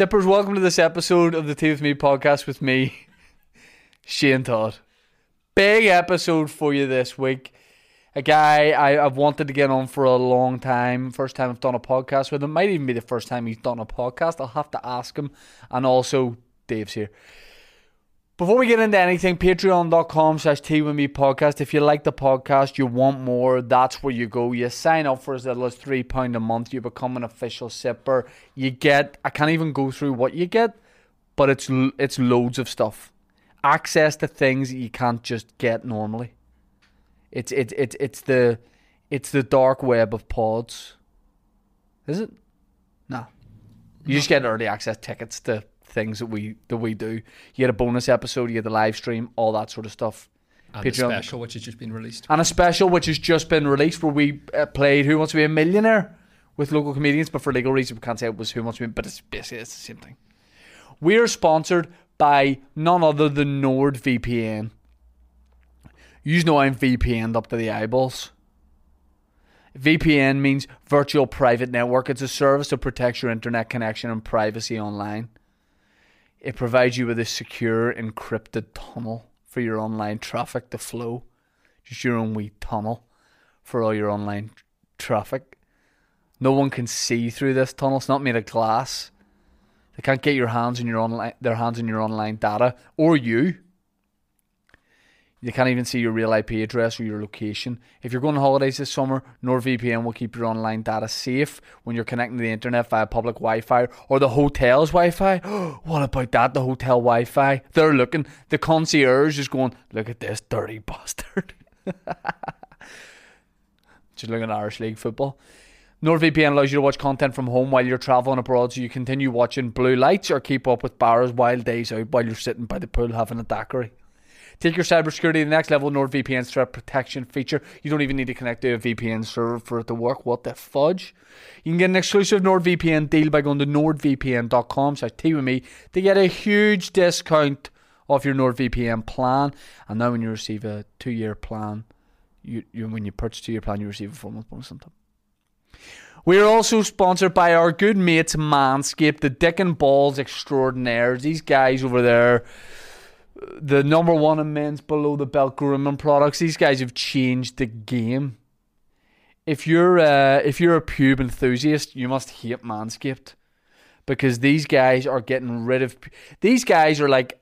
Sippers, welcome to this episode of the Tea With Me podcast with me, Shane Todd. Big episode for you this week. A guy I've wanted to get on for a long time. First time I've done a podcast with him. Might even be the first time he's done a podcast. I'll have to ask him. And also, Dave's here. Before we get into anything, patreon.com/teawithme podcast. If you like the podcast, you want more, that's where you go. You sign up for as little as £3 a month. You become an official sipper. You get, I can't even go through what you get, but it's loads of stuff. Access to things that you can't just get normally. It's the dark web of pods. Is it? No. You just get early access tickets to things that we do. You get a bonus episode, you get the live stream, all that sort of stuff. And Patreon. A special which has just been released. And a special which has just been released where we played Who Wants to Be a Millionaire with local comedians, but for legal reasons we can't say it was Who Wants to Be, but it's basically the same thing. We are sponsored by none other than NordVPN. You know I'm VPN'd up to the eyeballs. VPN means Virtual Private Network. It's a service that protects your internet connection and privacy online. It provides you with a secure, encrypted tunnel for your online traffic to flow. Just your own wee tunnel for all your online traffic. No one can see through this tunnel. It's not made of glass. They can't get their hands on your online data, or you. You can't even see your real IP address or your location. If you're going on holidays this summer, NordVPN will keep your online data safe when you're connecting to the internet via public Wi-Fi or the hotel's Wi-Fi. What about that? The hotel Wi-Fi. They're looking. The concierge is going, look at this dirty bastard. Just looking at Irish League football. NordVPN allows you to watch content from home while you're travelling abroad, so you continue watching blue lights or keep up with Barra's wild days out while you're sitting by the pool having a daiquiri. Take your cybersecurity to the next level. NordVPN's threat protection feature. You don't even need to connect to a VPN server for it to work. What the fudge? You can get an exclusive NordVPN deal by going to nordvpn.com/teawithme to get a huge discount off your NordVPN plan. And now when you receive a 2-year plan, when you purchase a 2-year plan, you receive a 4-month bonus on top. We are also sponsored by our good mates Manscaped, the dick and balls extraordinaires. These guys over there, the number one in men's below the belt grooming products. These guys have changed the game. If you're a pube enthusiast, you must hate Manscaped, because these guys are getting rid of. These guys are like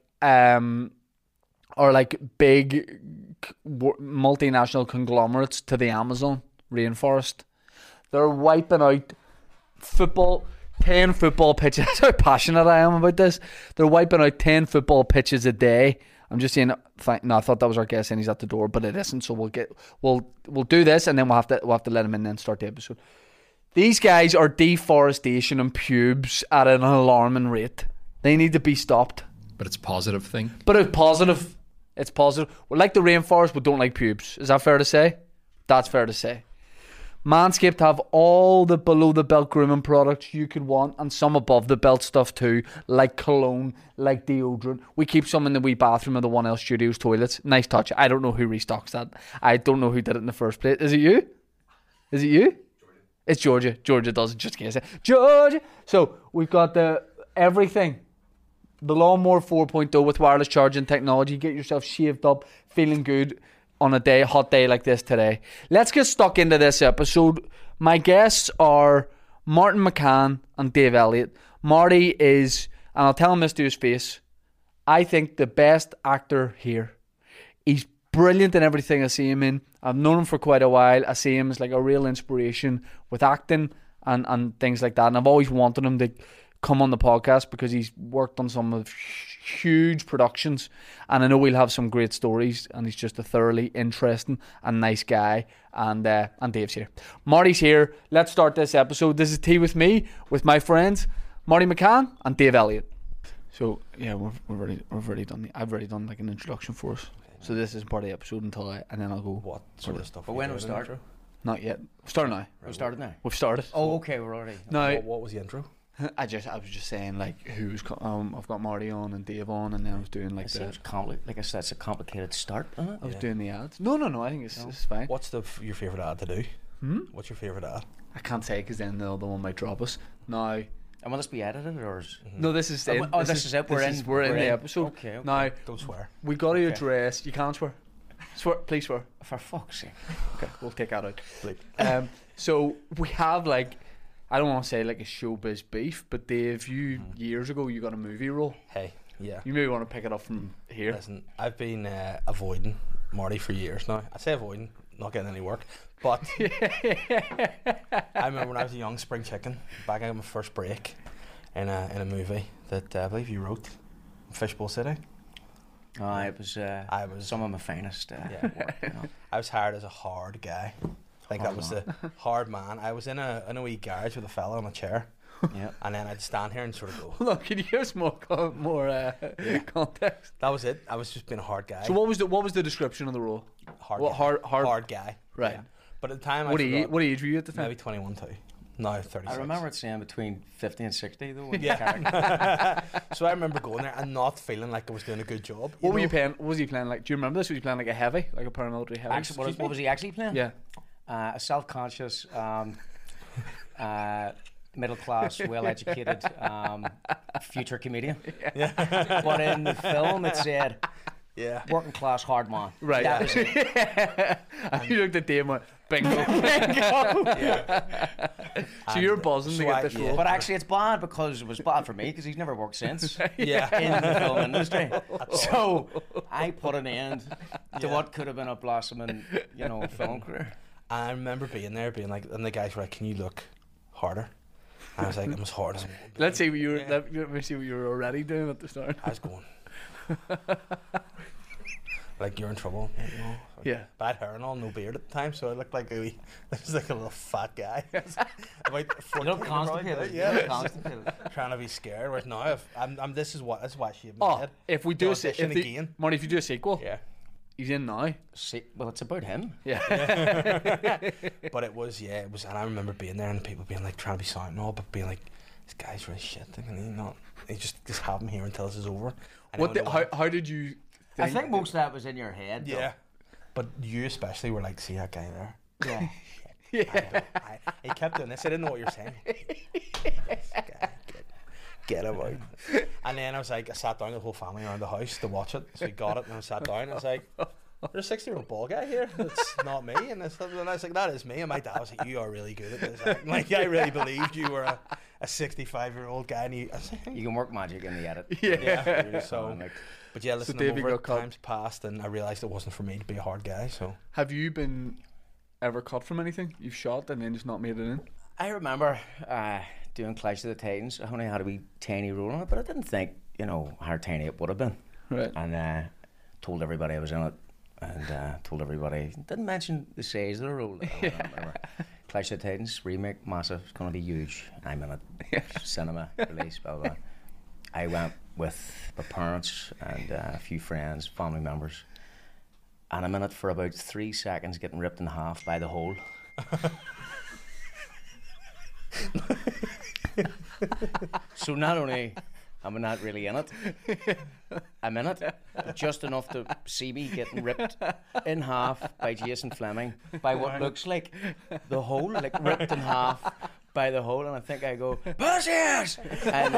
big multinational conglomerates to the Amazon rainforest. They're wiping out 10 football pitches. That's how passionate I am about this. They're wiping out 10 football pitches a day. I'm just saying. No, I thought that was our guest, and he's at the door, but it isn't. So we'll do this, and then we'll have to let him in and then start the episode. These guys are deforestation and pubes at an alarming rate. They need to be stopped. But it's a positive thing. But it's positive. It's positive. We like the rainforest, but don't like pubes. Is that fair to say? That's fair to say. Manscaped have all the below the belt grooming products you could want, and some above the belt stuff too, like cologne, like deodorant. We keep some in the wee bathroom of the 1L Studios toilets. Nice touch. I don't know who restocks that. I don't know who did it in the first place. Is it you? Is it you? Georgia. It's Georgia. Georgia does it, just in case. Georgia. So we've got everything. The Lawnmower 4.0 with wireless charging technology. Get yourself shaved up, feeling good on a hot day like this today. Let's get stuck into this episode. My guests are Martin McCann and Dave Elliott. Marty is, and I'll tell him this to his face, I think the best actor here. He's brilliant in everything I see him in. I've known him for quite a while. I see him as like a real inspiration with acting and things like that. And I've always wanted him to come on the podcast because he's worked on some of huge productions, and I know we'll have some great stories, and he's just a thoroughly interesting and nice guy. And Dave's here. Marty's here. Let's start this episode. This is Tea With Me with my friends Marty McCann and Dave Elliott. So yeah, we've already done. I've already done like an introduction for us. Okay, so this is part of the episode and then I'll go. What sort of stuff? But when do we start? Not yet. We've started now. Right, we started now. We've started. Oh, okay, we're already. Now, what was the intro? I was just saying like who's I've got Marty on and Dave on, and then I was doing like like I said, it's a complicated start, isn't it? I was doing the ads. No. I think it's fine. What's your favourite ad to do? What's your favourite ad? I can't say because then the other one might drop us. Now, And will this be edited or? No, this is it. Oh, this is it. We're in the episode. Okay. Now, Don't swear. we got to Okay. address. You can't swear. Swear, please swear. For fuck's sake. Okay, we'll take that out. Bleep. So we have like, I don't want to say like a showbiz beef, but Dave, you years ago you got a movie role. Hey, yeah. You maybe want to pick it up from here. Listen, I've been avoiding Marty for years now. I say avoiding, not getting any work. But I remember when I was a young spring chicken, back at my first break in a movie that I believe you wrote, Fishbowl City. It was. I was some of my finest. Work, you know. I was hired as a hard guy. Like that was the hard man. I was in a wee garage with a fella on a chair. Yeah. And then I'd stand here and sort of go. Look, can you give us more context? That was it. I was just being a hard guy. So what was the description of the role? hard, What, guy. hard- guy. Right. Yeah. But at the time, What age were you at the time? maybe 21 too. Now 36. I remember it saying between 50 and 60 though. With Yeah. the character. So I remember going there and not feeling like I was doing a good job. What were you know? playing? What was he playing like? Do you remember this? Was he playing like a heavy, like a paramilitary heavy? Actually, what was he actually playing? Yeah. A self-conscious, middle-class, well-educated future comedian. Yeah. But in the film, it said Yeah. working-class hard man. Right. That was it. And you looked at Dave and went, bingo. So you're buzzing to so get I- this yeah. role. But actually, it's bad because it was bad for me because he's never worked since Yeah. in the film industry. So I put an end to Yeah. what could have been a blossoming, film career. I remember being there, being like, and the guys were like, "Can you look harder?" And I was like, "I'm as hard as I want to be." Let's see what you were. Yeah. Let me see what you were already doing at the start. I was going. Like, you're in trouble. You know? Yeah. Bad hair and all, no beard at the time, so I looked like I was like a little fat guy. About 14 probably. Yeah, constipated. trying to be scared. Whereas now, this is why I shaved my Oh, head. if we do To a se- audition if the, again. Marty, if you do a sequel, Yeah, he's in now. See, well, it's about him. Yeah. but it was, and I remember being there and people being like trying to be silent and all, but being like, "This guy's really shit. Can he not? He just have him here until this is over." And What? then when How did you? I think most of that was in your head. though. yeah, but you especially were like, "See that guy there." Yeah. Yeah. He kept doing this. I didn't know what you were saying. Get him out. And then I was like, I sat down with the whole family around the house to watch it. So we got it and I sat down and I was like, "There's a 60-year-old ball guy here. That's not me." And I was like, "That is me." And my dad was like, "You are really good at this." Like, I really believed you were a 65-year-old guy. And I was like, You can work magic in the edit. Yeah. Really So- like, but yeah, listen, Davey over got cut. times passed and I realised it wasn't for me to be a hard guy. So Have you been ever cut from anything? You've shot and then just not made it in. I remember doing Clash of the Titans. I only had a wee tiny role in it, but I didn't think, how tiny it would have been. Right. And told everybody I was in it, and told everybody, didn't mention the size of the role. I don't remember. Clash of the Titans remake, massive, it's going to be huge. I'm in it, cinema release, blah, blah, blah. I went with my parents and a few friends, family members, and I'm in it for about 3 seconds, getting ripped in half by the hole. So not only am I not really in it, I'm in it, but just enough to see me getting ripped in half by Jason Fleming by what looks like the hole, like ripped in half by the hole, and I think I go, "Pussies!" And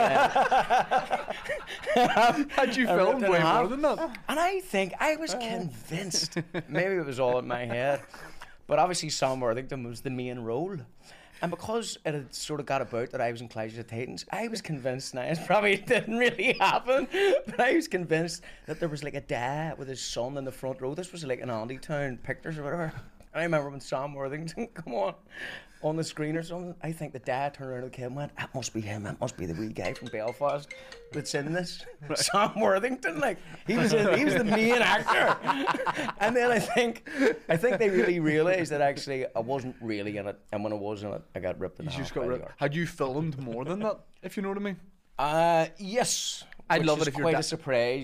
Had you I ripped filmed it in way more half. than that? And I think I was convinced, maybe it was all in my head, but obviously Sam Worthington was the main role. And because it had sort of got about that I was in Clash of the Titans, I was convinced, now it probably didn't really happen, but I was convinced that there was like a dad with his son in the front row. This was like an Andytown Pictures or whatever. And I remember when Sam Worthington come on the screen or something, I think the dad turned around to the kid and went, "That must be him, that must be the wee guy from Belfast that's in this." Sam Worthington, like he was the main actor. And then I think they really realised that actually I wasn't really in it, and when I was in it, I got ripped in You half just got by the rid. arc. Had you filmed more than that? If you know what I mean. Yes. I'd Which love is it if you're quite da- a surprise,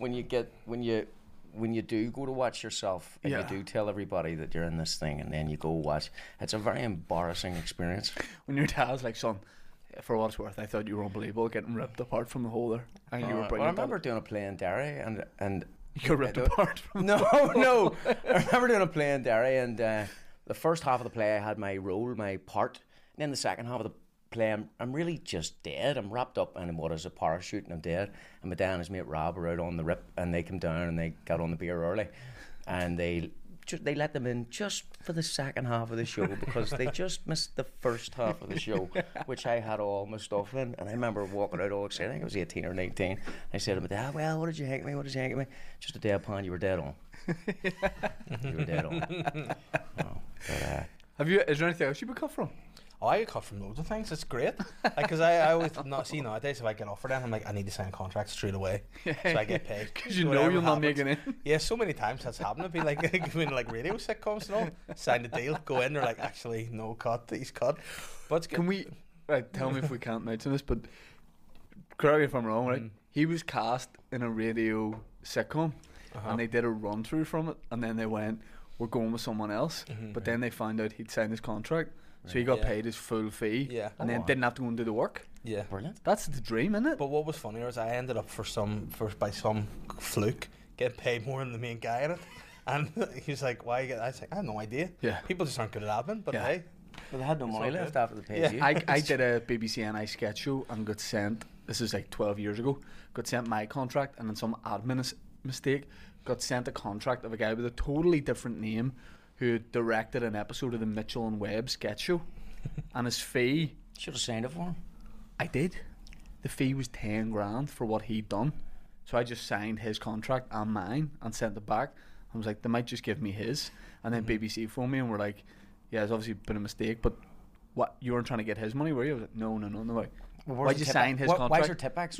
when you do go to watch yourself and Yeah. you do tell everybody that you're in this thing and then you go watch. It's a very embarrassing experience. When your dad's like, "Son, for what it's worth, I thought you were unbelievable getting ripped apart from the hole there." And you were Well, I brilliant. remember doing a play in Derry and you got ripped I don't- apart from. No. I remember doing a play in Derry, and the first half of the play I had my role, my part, and then the second half of playing. I'm really just dead. I'm wrapped up in what is a parachute, and I'm dead. And my dad and his mate Rob were out on the rip, and they came down and they got on the beer early, and they let them in just for the second half of the show because they just missed the first half of the show, which I had all my stuff in. And I remember walking out all excited. I think I was 18 or 19. I said to my dad, "Well, what did you think of me? What did you think of me?" "Just a deadpan. You were dead on." You were dead on. Oh, but, Is there anything else you would cut from? Oh, I get cut from loads of things. It's great. Because I always not see nowadays if I get offered anything, I'm like, I need to sign a contract straight away so I get paid. Because you know Whatever you'll not happens. make it in. Yeah, so many times that's happened. It'd be like when like radio sitcoms and all. Sign the deal, go in. They're like, actually, no, cut. He's cut. But it's good. Can we? Right, tell me if we can't mention this, but correct me if I'm wrong. Right, he was cast in a radio sitcom, and they did a run through from it, and then they went, "We're going with someone else." But then they found out he'd signed his contract, so he got Yeah. paid his full fee, Yeah. and then didn't have to go and do the work. Yeah. brilliant. That's the dream, isn't it? But what was funnier is I ended up by some fluke getting paid more than the main guy in it. And he's like, "Why?" I was like, "I have no idea. Yeah. People just aren't good at admin." But Yeah. hey, But they had no money all left good. after the pay Yeah. you. I did a BBC NI sketch show and got sent. This is like 12 years ago. Got sent my contract, and then some admin mistake got sent a contract of a guy with a totally different name who had directed an episode of the Mitchell and Webb sketch show, and his fee. Should have signed it for him. I did. The fee was 10 grand for what he'd done. So I just signed his contract and mine and sent it back. I was like, they might just give me his. And then BBC phoned me and were like, "Yeah, it's obviously been a mistake, but what, you weren't trying to get his money, were you?" I was like, no way. Why'd you sign his contract? Why's your tip back?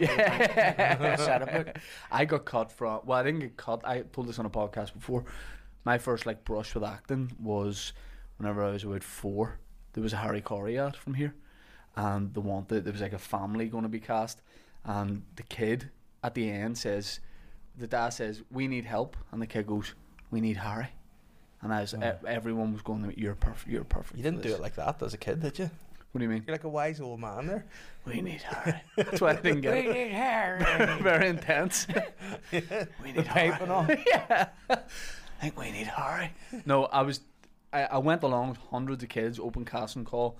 I got cut from, well, I didn't get cut. I told this on a podcast before. My first like brush with acting was whenever I was about 4. There was a Harry Corey ad from here, and there was like a family going to be cast, and the kid at the end says, the dad says, "We need help," and the kid goes, "We need Harry." And I was, everyone was going, "You're perfect. You're perfect." you for didn't do this." it like that as a kid, did you? What do you mean? You're like a wise old man there. "We need Harry." That's why I didn't get it. need Harry. Very intense. We need Harry. Pipe and all. Yeah. I think we need Harry. No, I went along with hundreds of kids, open casting call.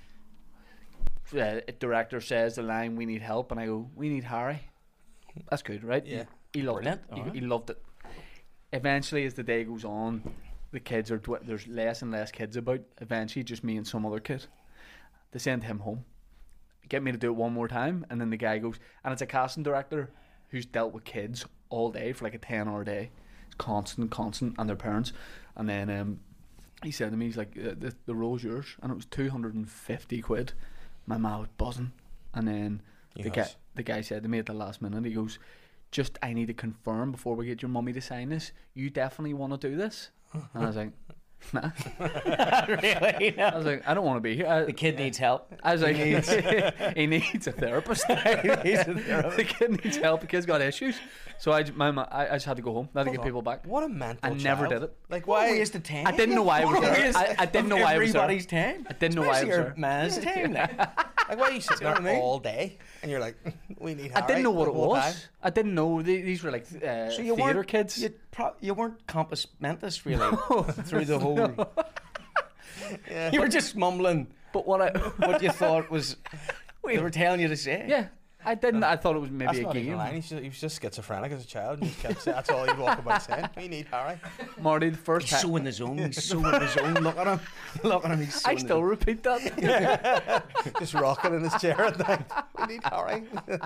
Director says the line, "We need help," and I go, "We need Harry." That's good, right? Yeah. He loved Brilliant. it. He loved it. Eventually, as the day goes on, the kids are there's less and less kids about. Eventually, just me and some other kid. They send him home, get me to do it one more time, and then the guy goes, and it's a casting director who's dealt with kids all day for like a 10-hour day. It's constant, and their parents. And then he said to me, he's like, the role's yours, and it was 250 quid. My ma was buzzing, and then Yes. the guy said to me at the last minute, he goes, "Just, I need to confirm before we get your mummy to sign this. You definitely want to do this?" And I was like, "Nah." Really? I was like, "I don't want to be here." The kid needs help. I was like, he needs a therapist. The kid needs help. The kid's got issues. So I just had to go home. I had to Hold get on. people back. What a mental I never child. did it. Like, What why? a waste of time. I didn't know why I was What a there. waste I didn't know why I was there. Everybody's time. I didn't know why I Especially was your there. man's time. Like, why are you sitting know there what I mean? all day and you're like, "We need Harry." I didn't know what the it whole was. time? I didn't know these were like So you theatre weren't kids. You weren't compass mentis really through the whole. Yeah. You were just mumbling But what what you thought was they were telling you to say. yeah, I didn't. I thought it was That's maybe a not even game. a line. He was just schizophrenic as a child. And just kept saying, that's all he'd walk about saying. "We need Harry." Marty, the first He's time. so in the zone. He's so in the zone. Look at him. Look at him. He's so I in the still zone. repeat that. Just rocking in his chair at night. "We need Harry."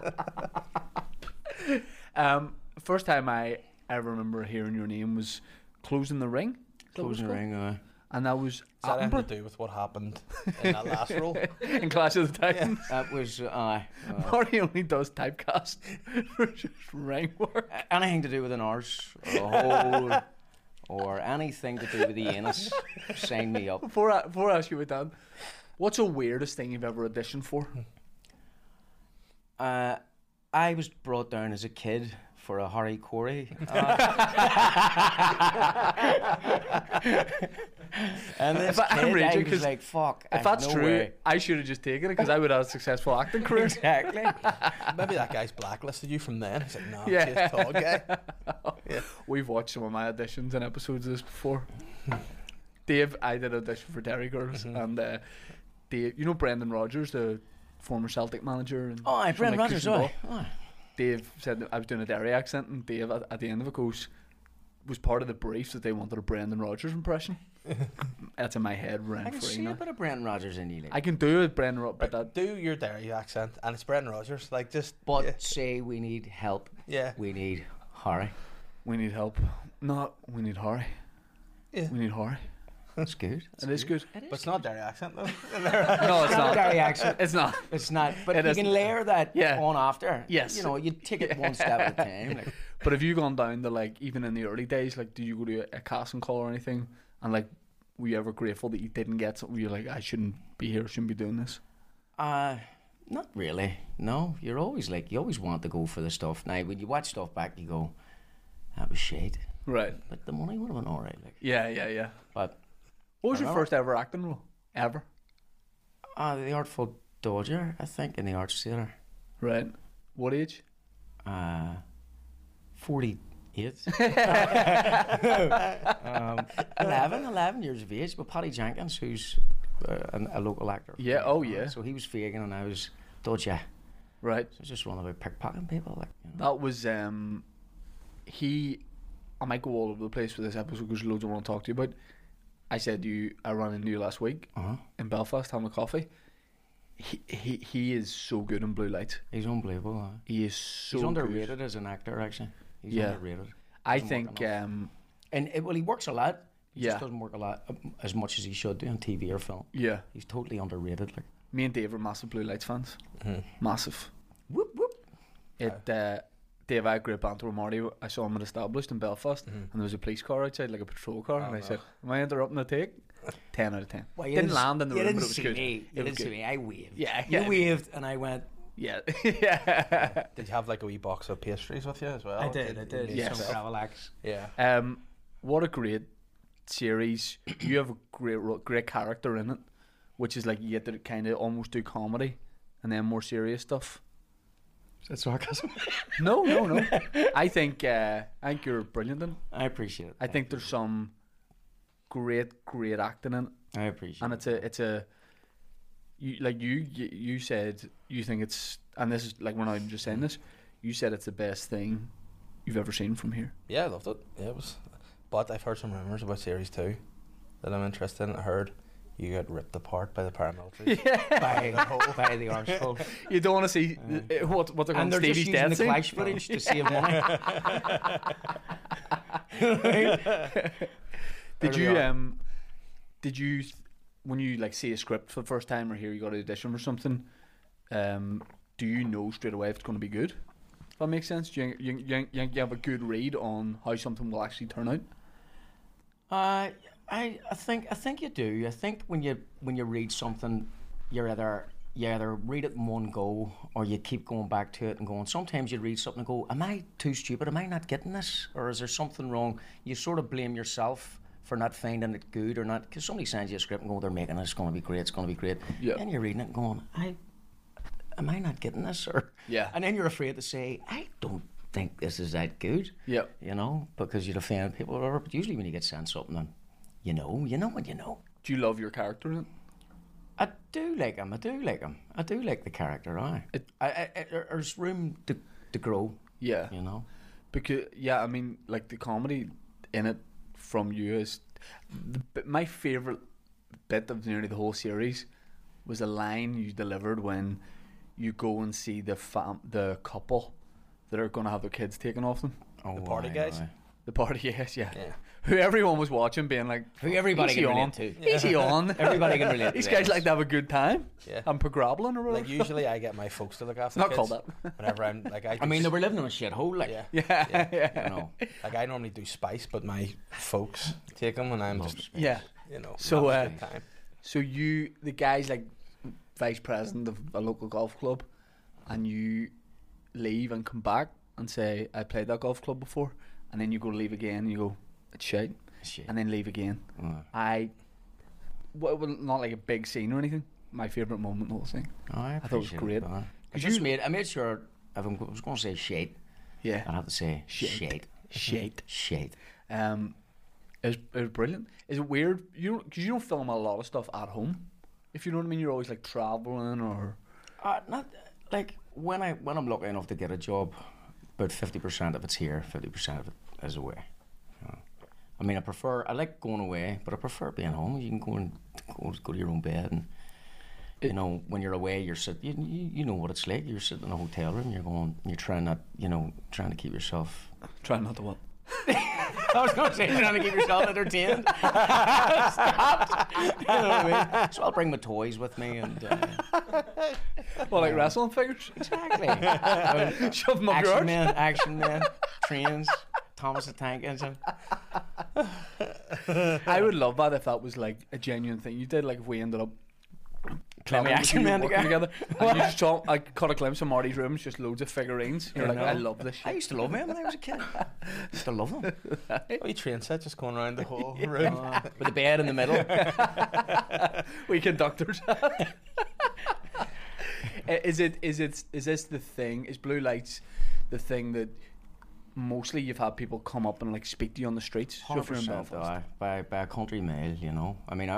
First time I ever remember hearing your name was Closing the Ring. Closing the ring. And that was Is that anything Attenborough to do with what happened in that last role? in Clash of the Titans. That was Marty only does typecast for just ring work. anything to do with an arse or a hole or anything to do with the anus. Sign me up. Before I ask you about that, what's the weirdest thing you've ever auditioned for? I was brought down as a kid for a Harry Corey. And this I'm kid, raging I 'cause was like, fuck. If that's no true, way. I should have just taken it because I would have had a successful acting career. Exactly. Maybe that guy's blacklisted you from then. He's like, "No, Yeah. just tall guy." Yeah. We've watched some of my auditions and episodes of this before. Dave, I did audition for Derry Girls, and Dave, you know Brendan Rodgers, the former Celtic manager. And Oh, from, Brendan like, Rodgers, Christian oh. Ball. Dave said that I was doing a Derry accent, and Dave at the end of it goes, was part of the briefs that they wanted a Brendan Rodgers impression. That's in my head, rent I can free see now. a bit of Brendan Rodgers in you. Like. I can do it, Brendan Rodgers, but Right, that do your Derry accent, and it's Brendan Rodgers. Like just, But yeah, say we need help. yeah. We need Harry. we need help. No, we need Harry. Yeah. We need Harry. That's good. It is good. It is. But it's not Derry accent though. No, it's Not a not. Derry accent. It's not. It's not. But It you isn't. can layer that Yeah. on after. Yes. You know, you take it one step at a time. Like, But have you gone down to, like, even in the early days, like, do you go to a casting call or anything, and, like, were you ever grateful that you didn't get something? Were you like, I shouldn't be here, shouldn't be doing this? not really. No, you're always like, you always want to go for the stuff. Now, when you watch stuff back, you go, that was shit. Right. But the money would have been alright. Like, Yeah. but What was your remember- first ever acting role? Ever? the Artful Dodger, I think, in the Arts Theatre. Right. What age? 48. 11 years of age. But Paddy Jenkins, who's a local actor. Yeah, oh, yeah. So he was Fagin and I was Dodger. Right. So just running about pickpocketing people. Like, you know. That was, he, I might go all over the place with this episode because loads I want to talk to you about. I said to you, I ran into you last week in Belfast having a coffee. He is so good in Blue Lights. He's unbelievable. He is so He's good. underrated as an actor, actually. He's Yeah. underrated. I Doesn't work think, enough. Well, he works a lot. He Yeah. just doesn't work a lot as much as he should do on TV or film. yeah, He's totally underrated. Like, me and Dave are massive Blue Lights fans. Massive. whoop whoop. Dave, I had great banter with Marty. I saw him at Established in Belfast, and there was a police car outside, like a patrol car, and I said, am I interrupting the take? 10 out of 10. Well, you Didn't land in the you room, didn't but it was see good. Me. You It was didn't see good. me. I waved. Yeah, You yeah. waved, and I went. Yeah, yeah. Did you have like a wee box of pastries with you as well? I did. Yes. Some gravel axe. Yeah. What a great series. You have a great character in it, which is like you get to kind of almost do comedy and then more serious stuff. Is that sarcasm? No. I think you're brilliant in it. I appreciate it. I think there's some great acting in it, I appreciate and it's a you said you think it's, and this is like, we're not even just saying this, you said it's the best thing you've ever seen from here. Yeah, I loved it. Yeah, it was. But I've heard some rumours about series 2 that I'm interested in. I heard you get ripped apart by the paramilitary. by the arsehole. You don't want to see what they're And calling they're just Stevie's using death the scene. clash footage to save money. Did There we you are. when you like see a script for the first time or hear you got an audition for something, do you know straight away if it's going to be good? If that makes sense. Do you have a good read on how something will actually turn out? I think you do. I think when you read something, you either read it in one go or you keep going back to it and going. Sometimes you read something and go, "Am I too stupid? Am I not getting this? Or is there something wrong?" You sort of blame yourself for not finding it good or not, because somebody sends you a script and go, "They're making it. It's going to be great. It's going to be great." Yeah. And you're reading it and going, "Am I not getting this?" Or Yeah. And then you're afraid to say, "I don't think this is that good." Yeah. You know, because you'd offend people or whatever. But usually when you get sent something, and you know what you know. Do you love your character in it? I do like him. I do like the character. There's room to grow. Yeah. You know. Because I mean, like, the comedy in it from you is my favorite bit of nearly the whole series was a line you delivered when you go and see the couple that are going to have their kids taken off them. Oh, The party guys? The party, yes, yeah. Yeah. Who everyone was watching, being like, Who everybody "Is he can on? relate to." Is he on? Everybody can relate to These this. guys like to have a good time. Yeah. I'm groveling or whatever. Like usually I get my folks to look after Not the called kids. that. Whenever I'm like I mean, they were living in a shithole. Like, Yeah. Yeah. you know. Like I normally do spice, but my folks take them, and I'm just Yeah. you know. So, having a good time. So the guy's like vice president of a local golf club, and you leave and come back and say, "I played that golf club before," and then you go to leave again and you go, "It's shite," Shit. and then leave again. Well, not like a big scene or anything. My favourite moment in the whole thing. Oh, I thought it was appreciate great. I Could just you- I made sure if I was going to say shit, Yeah. I'd have to say Shite. shit. Shite. Shit. It was brilliant. Is it weird? Because you don't film a lot of stuff at home. If you know what I mean, you're always like traveling or. Not like when I'm lucky enough to get a job, about 50% of it's here, 50% of it is away. You know? I mean, I like going away, but I prefer being home. You can go to your own bed, and you know, when you're away, you know what it's like. You're sitting in a hotel room, you're trying to keep yourself. Trying not to what? I was going to say, trying to keep yourself entertained. Stop. You know what I mean? So I'll bring my toys with me and. Well, like wrestling figures. Exactly. Shove them up your arse. Action man, trains, Thomas the Tank Engine. I would love that if that was like a genuine thing you did. Like if we ended up. Clemmy Action Man together. And you just I cut a glimpse of Marty's rooms, just loads of figurines. You're like, I love this shit. I used to love them when I was a kid. I used to love them. We train set just going around the whole room With a bed in the middle. We conductors. Is this the thing? Is blue lights the thing that mostly you've had people come up and like speak to you on the streets? 100% by a country mile, you know. I mean,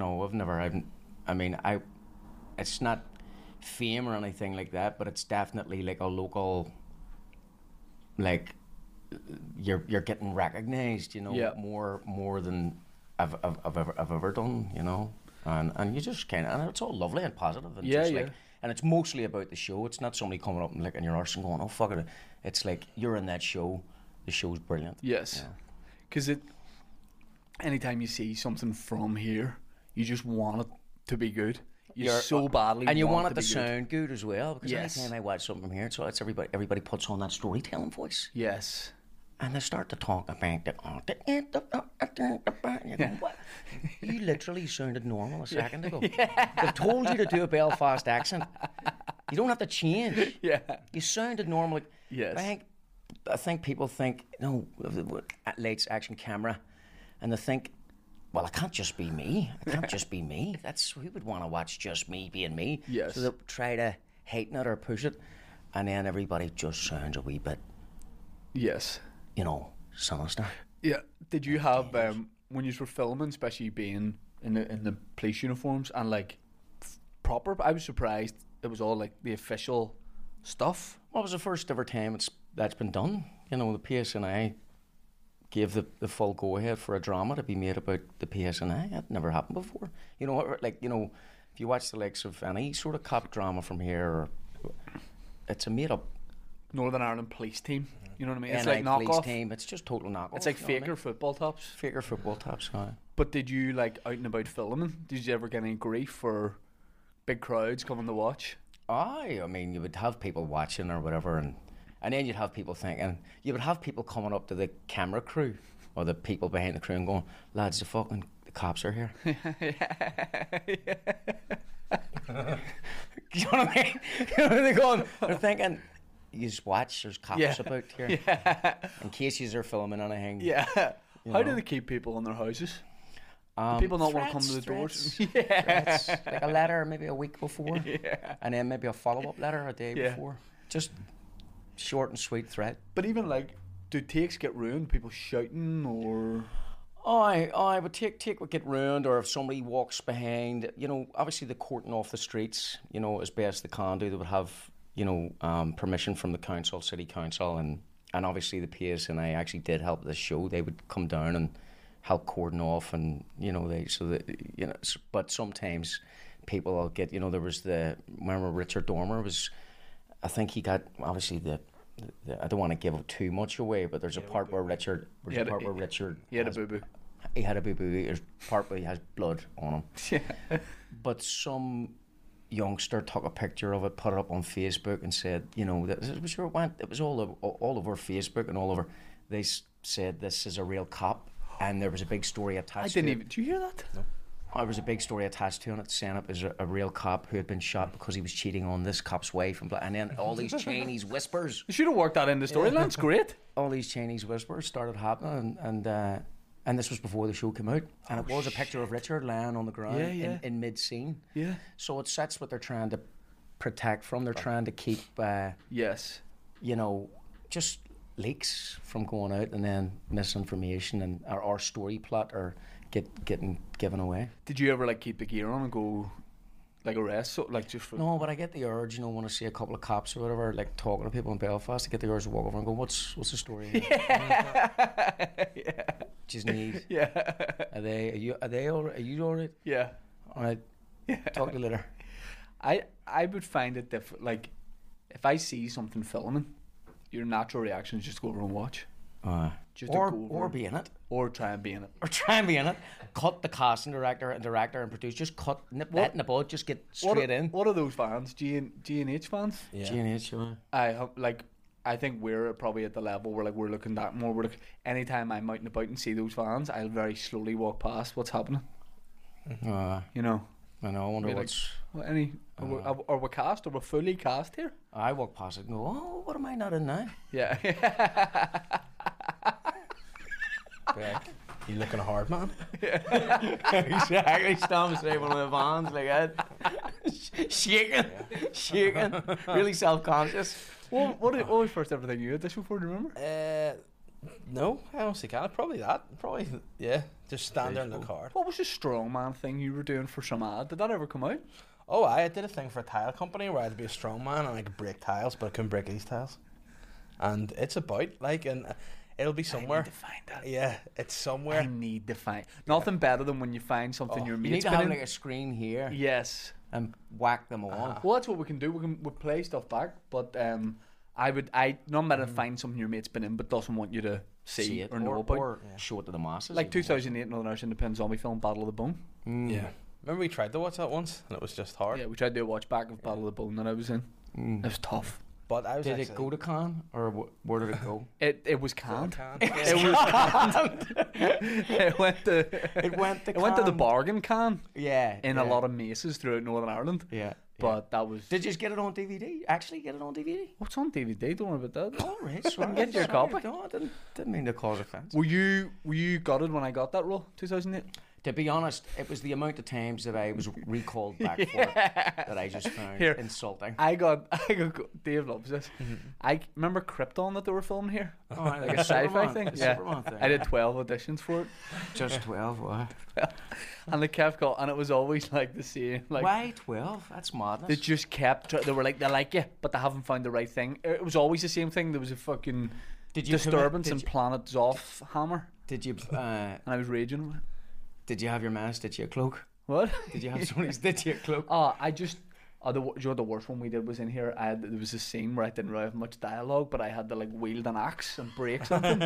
it's not fame or anything like that, but it's definitely like a local, like you're getting recognised, you know, more than I've ever done, you know, and you just kind of, and it's all lovely and positive, and like, and it's mostly about the show. It's not somebody coming up and licking your arse and going, oh fuck it. It's like you're in that show. The show's brilliant. Yes, because anytime you see something from here, you just want it to be good. You so badly and you want it to be sound good as well, because anytime I watch something from here, so it's everybody puts on that storytelling voice. Yes. And they start to talk about you go, what? You literally sounded normal a second ago. They've told you to do a Belfast accent. You don't have to change. Yeah. You sounded normal. Yes. I think people think, no, lights, action, camera, and they think, well, I can't just be me. I can't just be me. Who would want to watch just me being me? Yes. So they try to heighten it or push it, and then everybody just sounds a wee bit. Yes. You know, sinister. Yeah. Did you have when you were filming, especially being in the police uniforms and like proper? I was surprised it was all like the official stuff. Well, it was the first ever time that's been done. You know, the PSNI gave the full go ahead for a drama to be made about the PSNI. That never happened before. You know, like, you know, if you watch the likes of any sort of cop drama from here, it's a made up Northern Ireland police team. You know what I mean? It's NI like knockoff. police team. It's just total knockoff. It's like faker football tops. Faker football tops. But did you like out and about filming? Did you ever get any grief for big crowds coming to watch? I mean, you would have people watching or whatever, and then you'd have people thinking, you would have people coming up to the camera crew or the people behind the crew and going, lads, the cops are here. You know what I mean? You know, they're thinking, you just watch, there's cops about here. Yeah. In case you're filming anything. Yeah. How know. do they keep people in their houses? Do people not want to come to the doors? Threats, like a letter maybe a week before. Yeah. And then maybe a follow-up letter a day before. Just short and sweet threat. But even like, do takes get ruined? People shouting or... I would take would get ruined, or if somebody walks behind, you know, obviously the cordon off the streets, you know, as best they can do. They would have, you know, permission from the council, city council, and obviously the PSNI actually did help the show. They would come down and help cordon off, and you know, but sometimes people will get, you know, remember Richard Dormer was, I think he got, obviously I don't want to give too much away, but there's a part where Richard, he had a boo-boo. He had a boo-boo. There's a part where he has blood on him. Yeah. But some youngster took a picture of it, put it up on Facebook, and said, you know, it was all over Facebook and all over. They said this is a real cop, and there was a big story attached. Did you hear that? No. There was a big story attached to it, saying it was a real cop who had been shot because he was cheating on this cop's wife, and then all these Chinese whispers. You should have worked that in the storyline. It's great. All these Chinese whispers started happening, and this was before the show came out, and it was a picture of Richard lying on the ground in mid-scene. Yeah. So that's what they're trying to protect from. They're trying to keep, yes, you know, just leaks from going out, and then misinformation and our story plot or getting given away. Did you ever like keep the gear on and go like arrest, so like just for No, but I get the urge, you know, when I see a couple of cops or whatever, like talking to people in Belfast, I get the urge to walk over and go, "What's the story?" Here? yeah, Just need. yeah, Are you all right? Are you all right? yeah. All right. Talk to you later. I would find it like if I see something filming, your natural reaction is just go over and watch, just to go over Or be in it. or try and be in it. Or try and be in it. Cut the casting director and producer. Just nip that in the bud. Just get straight in. What are those fans? G and H fans? Yeah. G&H, sure. I think we're probably at the level where like we're looking at more. We're like, anytime I'm out and about and see those fans, I'll very slowly walk past what's happening. You know. I know. I wonder Be like, what's. Are we cast? Are we fully cast here? I walk past it and go, "Oh, what am I not in now?" Yeah. You looking hard, man? Exactly. Stand beside one of the vans like that, shaking, really self-conscious. What was first ever thing you had this before? Do you remember? No, I honestly can't. Probably that. Probably, yeah. Just stand there in the car. What was the strongman thing you were doing for some ad? Did that ever come out? Oh, I did a thing for a tile company where I had to be a strong man and I could break tiles, but I couldn't break these tiles. And it's about, like, and it'll be somewhere. I need to find that. Yeah, it's somewhere. I need to find nothing better than when you find something your You need mate's to been have in. like a screen here Yes. and whack them on. Well, that's what we can do. We'll play stuff back, but no matter find something your mate's been in, but doesn't want you to see it or know about. or show it to the masses. Like 2008 Northern Irish Independent Zombie film Battle of the Bone. Yeah. Remember we tried to watch that once and it was just hard. Yeah, we tried to do a watch back of Battle of the Bone that I was in. It was tough. But I was Did actually, it go to Cannes or where did it go? It was canned. Can't. It was canned. It went to the bargain can Yeah. in a lot of maces throughout Northern Ireland. Yeah. But that was. Did you just get it on DVD? Actually, get it on DVD? What's on DVD? Don't worry about that. All right, sorry. Get your Sorry. copy. No, I didn't mean to cause offence. Were you gutted when I got that role? 2008. To be honest, it was the amount of times that I was recalled back for it that I just found Here. insulting. I got Dave loves this. I remember Krypton that they were filming here, Oh, like a sci-fi thing. Superman thing. I did 12 auditions for it, Just 12, why? and they kept going, and it was always like the same. Like Why 12? That's madness. they just kept. They were like they like you, but they haven't found the right thing. It was always the same thing. There was a fucking Did you disturbance in commit, Planet Zoff Hammer, did you and I was raging. did you have your man stitch you a cloak? What? Did you have somebody stitch you a cloak? Do you know the worst one we did was in here. There was a scene where I didn't really have much dialogue, but I had to like wield an axe and break something.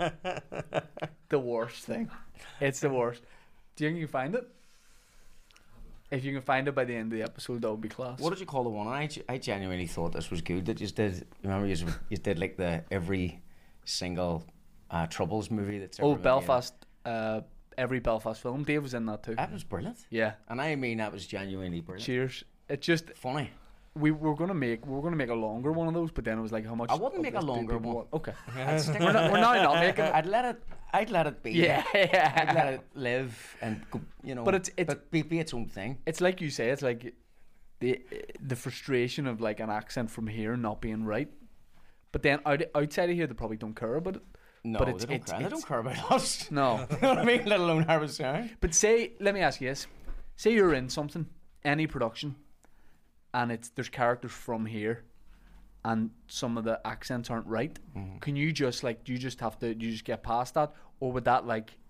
The worst thing. It's the worst. Do you think you can find it? If you can find it by the end of the episode, that would be class. What did you call the one? I genuinely thought this was good. That you did. Remember, you did like every single Troubles movie that's ever been made. Belfast. Every Belfast film. Dave was in that too. That was brilliant. Yeah. And I mean, that was genuinely brilliant. Cheers. It just Funny. we were gonna make a longer one of those, but then it was like how much. I wouldn't of make a this do longer people one. want? Okay. We're now not making it. I'd let it be. Yeah. I'd let it live and go, But it's be its own thing. It's like you say. It's like the frustration of like an accent from here not being right, but then outside of here they probably don't care about it. No, But they don't care. They it's- don't care about us. No. You know what I mean? Let alone how it sounds. But let me ask you this: say you're in something, any production, and there's characters from here, and some of the accents aren't right. Mm-hmm. Can you just do you just get past that, or would that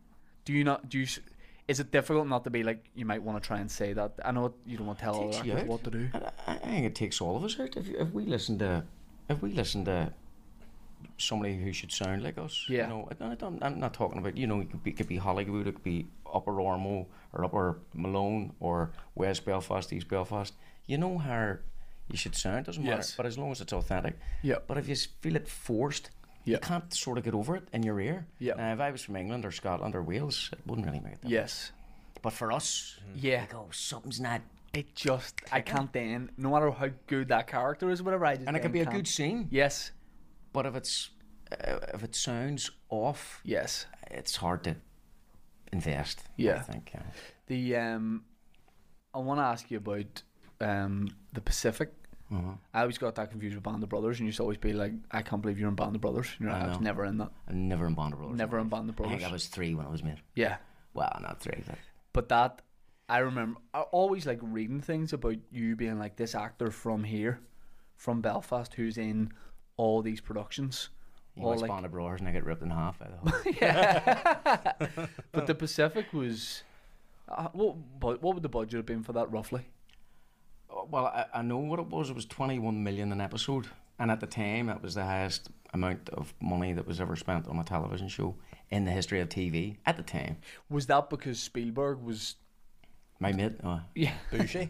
is it difficult not to be like you might want to try and say that? I know you don't want to tell all the Takes you actors out. what to do. I think it takes all of us out. If we listen to somebody who should sound like us, Yeah. You know, I'm not talking about, you know, it could be Hollywood, it could be Upper Ormo or Upper Malone or West Belfast, East Belfast. You know how you should sound, doesn't matter. Yes. But as long as it's authentic. Yeah. But if you feel it forced, Yeah. you can't sort of get over it in your ear. Yeah. Now, if I was from England or Scotland or Wales, it wouldn't really make it. Yes. But for us, Yeah. we go, something's not. It just I can't then. No matter how good that character is, whatever. I just And it then could be a can't. good scene. Yes. But if it sounds off, Yes. it's hard to invest. Yeah. I think. Yeah. The I want to ask you about the Pacific. I always got that confused with Band of Brothers, and you used to always be like, "I can't believe you're in Band of Brothers." You're like, I was know. never in that. I'm never in Band of Brothers. Never in Band of I think Brothers. I was 3 when it was made. Yeah, Well, not 3, but but that I remember I always like reading things about you being like this actor from here, from Belfast, who's in all these productions. You watch Band of Brothers and I get ripped in half by the whole. Yeah. But the Pacific was. What would the budget have been for that roughly? Well, I know what it was. It was 21 million an episode, and at the time, it was the highest amount of money that was ever spent on a television show in the history of TV at the time. Was that because Spielberg was my mate? Yeah, Bushy.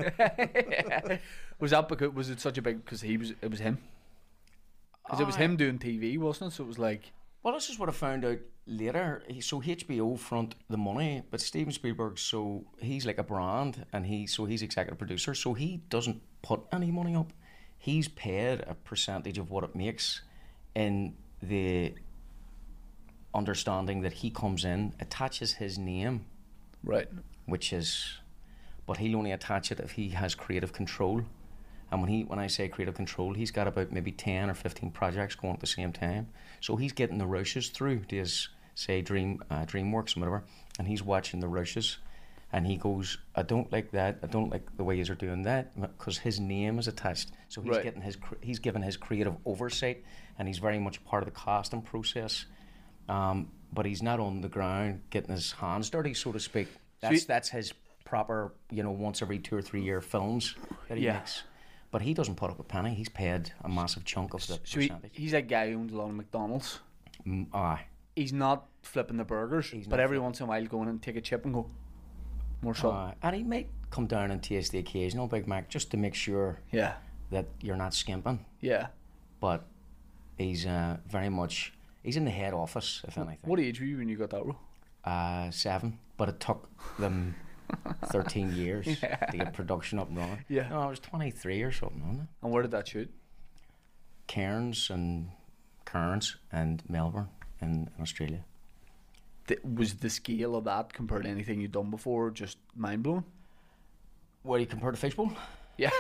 Was that because was it such a big? Because it was him. Because it was him doing TV, wasn't it? So it was like. Well, this is what I found out later. So HBO front the money, but Steven Spielberg, so he's like a brand, and he's executive producer, so he doesn't put any money up. He's paid a percentage of what it makes, in the understanding that he comes in, attaches his name, Right. but he'll only attach it if he has creative control. And when I say creative control, he's got about maybe 10 or 15 projects going at the same time. So he's getting the rushes through to his, say, DreamWorks and whatever, and he's watching the rushes, and he goes, I don't like that. I don't like the way you're doing that, because his name is attached. So he's getting he's given his creative oversight, and he's very much part of the casting process. But he's not on the ground getting his hands dirty, so to speak. That's his proper, once every 2 or 3 year films that he makes. But he doesn't put up a penny. He's paid a massive chunk of the percentage. He's that guy who owns a lot of McDonald's. Aye. He's not flipping the burgers, but every once in a while go in and take a chip and go, more salt. And he might come down and taste the occasional Big Mac just to make sure that you're not skimping. Yeah. But he's very much, he's in the head office, if anything. What age were you when you got that role? 7, but it took them 13 years to get production up and running. Yeah. No, I was 23 or something, wasn't it? And where did that shoot? Cairns and Melbourne in Australia. Was the scale of that compared to anything you'd done before just mind blowing? What, you compare to Fishbowl? Yeah.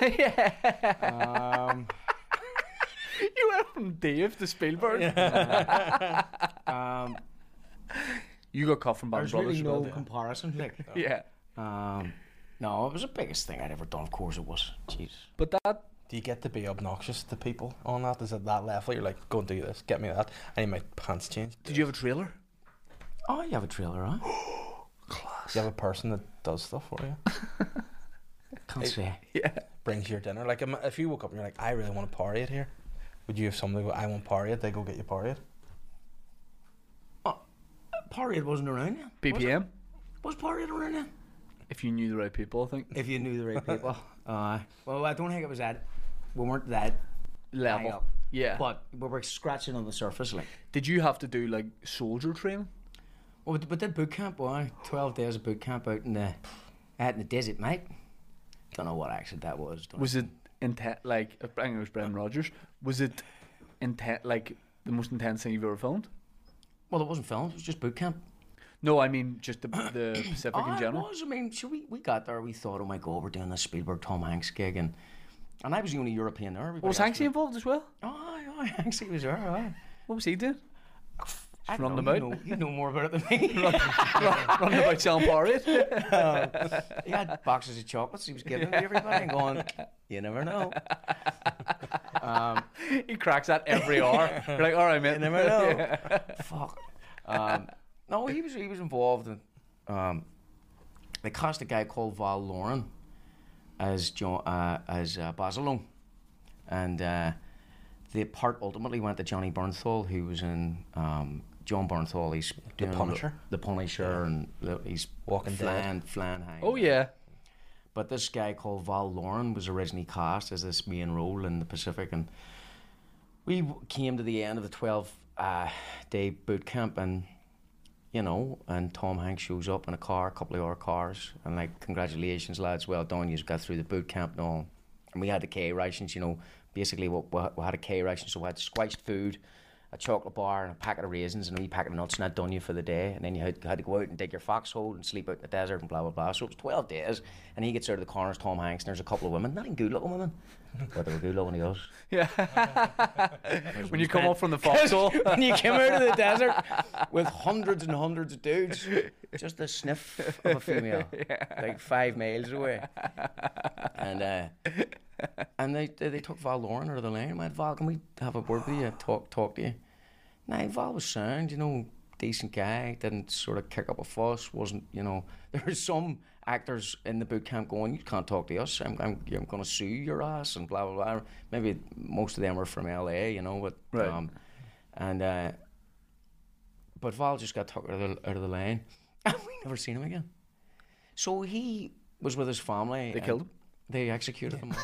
You went from Dave to Spielberg. You got cut from Band of Brothers. There's really no comparison. Yeah. No, it was the biggest thing I'd ever done. Of course it was. Jeez. But that. Do you get to be obnoxious to people on that? Is it that level? You're like, go and do this, get me that. I need my pants changed. Did you have a trailer? Oh, you have a trailer, huh? Class. You have a person that does stuff for you. Can't say. Yeah. Brings you your dinner. Like, if you woke up and you're like, I really want a Poirier here, would you have somebody go, I want Poirier, they go get you Poirier? Poirier wasn't around yet. BPM? Was Poirier around yet? If you knew the right people, I think. If you knew the right people. Well, I don't think it was that. We weren't that level. High up. Yeah. But we were scratching on the surface, like. Did you have to do like soldier training? Well, we did boot camp, 12 days of boot camp out in the desert, mate. Don't know what accent that was. Was it intense? Like, I think it was Brendan Rodgers. Was it intense? Like the most intense thing you've ever filmed? Well, it wasn't filmed. It was just boot camp. No, I mean just the Pacific in general. It was. I mean, so we got there. We thought, oh my God, we're doing this Spielberg Tom Hanks gig, and I was the only European there. Was Hanksy involved as well? Oh, Hanksy was there. What was he doing? Running about. You know more about it than me. Running about selling Poirier. He had boxes of chocolates he was giving to everybody and going, you never know. He cracks that every hour. You're like, all right, mate. You never know. Yeah. Fuck. No, he was involved in. They cast a guy called Val Lauren as Basil, and the part ultimately went to Johnny Bernthal, who was in John Bernthal. He's doing the Punisher, and he's Walking flying high. Oh yeah. But this guy called Val Lauren was originally cast as this main role in the Pacific, and we came to the end of the 12-day boot camp, and and Tom Hanks shows up in a car, a couple of our cars, and like, congratulations lads, well done, you've got through the boot camp and all. And we had the K rations, basically we had a K ration, so we had squashed food, a chocolate bar and a packet of raisins and a wee packet of nuts, and that done you for the day. And then you had to go out and dig your foxhole and sleep out in the desert and blah blah blah. So it was 12 days, and he gets out of the corners, Tom Hanks, and there's a couple of women, not even good looking women, but they were good loving to us. Yeah. When you come up from the foxhole. When you came out of the desert with hundreds and hundreds of dudes, just a sniff of a female, like 5 miles away. And they took Val Lauren out of the lane. I went, Val, can we have a word with you? Talk to you. Nah, Val was sound, decent guy, didn't sort of kick up a fuss, wasn't, there were some actors in the boot camp going, you can't talk to us, I'm going to sue your ass, and blah, blah, blah. Maybe most of them were from LA, but, right. But Val just got tucked out of the lane, and we never seen him again. So he was with his family. They killed him? They executed him.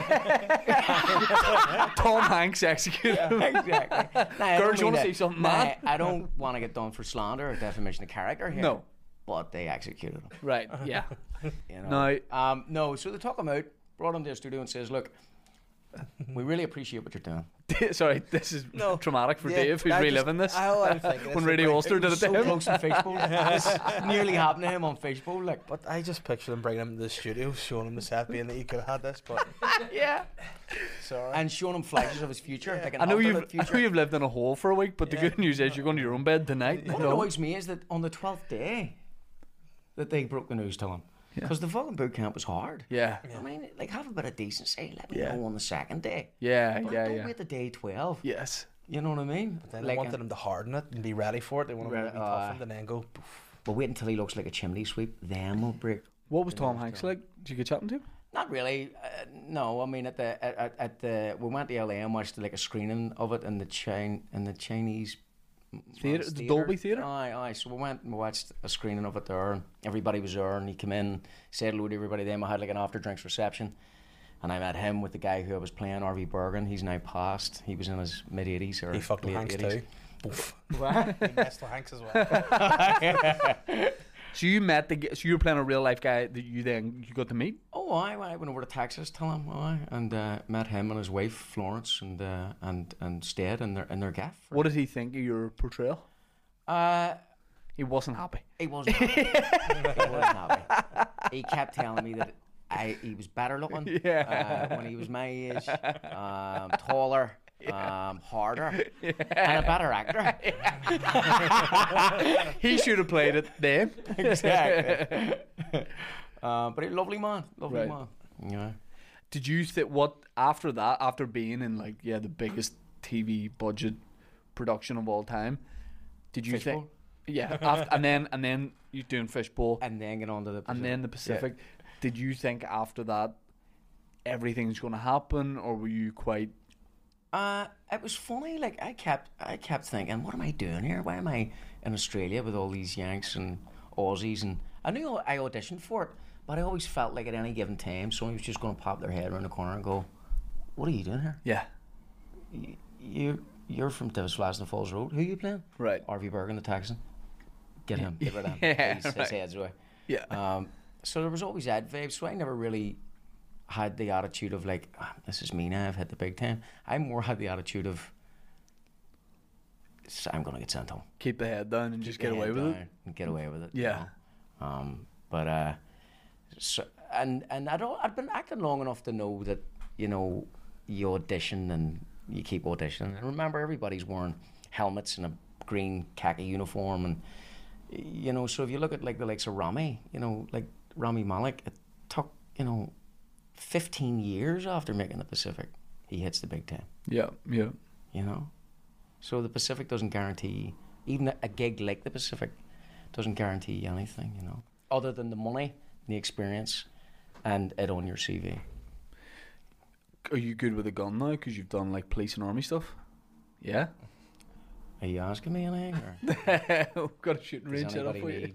Tom Hanks executed him. Exactly. Girls, you want to see something, man? I don't want to get done for slander or defamation of character here. No. But they executed him. Right, yeah. No, so they took him out, brought him to the studio and says, look, we really appreciate what you're doing. Sorry, this is traumatic for Dave, who's reliving this. I'm thinking when Radio Ulster did it to him. Close on Facebook. This nearly happened to him on Facebook. But I just picture them bringing him to the studio, showing him the set, being that he could have had this, but... Yeah. Sorry. And showing him flashes of his future. Like I know you've lived in a hole for a week, but the good news is you're going to your own bed tonight. What annoys me is that on the 12th day that they broke the news to him. Because the fucking boot camp was hard. Yeah. I mean, have a bit of decency. Let me know on the second day. Don't wait the day 12. Yes. You know what I mean? But then they wanted him to harden it and be ready for it. They wanted him to be toughened and then go poof. But wait until he looks like a chimney sweep, then we'll break. What was Tom Hanks like? Did you get chatting to him? Not really. No, I mean at the we went to LA and watched like a screening of it in the Chinese theatre, the Dolby Theatre. Aye. So we went and we watched a screening of it there. And everybody was there, and he came in, said hello to everybody. Then we had like an after drinks reception, and I met him with the guy who I was playing, RV Bergen. He's now passed. He was in his mid 80s or he fucked with Hanks 80s. Too. What? He messed with Hanks as well. So you met so you were playing a real life guy that you got to meet? Oh, I went over to Texas to him, and met him and his wife Florence, and stayed in their gaff. What did he think of your portrayal? He wasn't happy. He wasn't happy. He kept telling me that he was better looking when he was my age, taller. Harder and a better actor. He should have played it then. Exactly. But a lovely man. Yeah. Did you think after being in the biggest TV budget production of all time, did you Fishbowl? think and then you doing Fishbowl and then get on to the Pacific. And then the Pacific, did you think after that everything's going to happen, or were you quite... It was funny. Like I kept thinking, what am I doing here? Why am I in Australia with all these Yanks and Aussies? And I knew I auditioned for it, but I always felt like at any given time, someone was just going to pop their head around the corner and go, "What are you doing here? Yeah, you're from Davis-Flaston Falls Road. Who are you playing? Right, RV Bergen, the Texan. Get him. Get rid of him. His head's away. Yeah. So there was always that vibe. So I never really had the attitude of like, this is me now, I've hit the big time. I more had the attitude of, I'm going to get sent home. Keep the head down and just get away with it. And get away with it. Yeah. I'd been acting long enough to know that, you audition and you keep auditioning. And remember, everybody's wearing helmets and a green khaki uniform. And, so if you look at like the likes of Rami, like Rami Malek, it took, 15 years after making the Pacific, he hits the big time. Yeah. So the Pacific doesn't guarantee, even a gig like the Pacific doesn't guarantee anything, other than the money, the experience, and it on your CV. Are you good with a gun now? Because you've done like police and army stuff. Yeah. Are you asking me anything? Or? We've got a shooting range set up for you.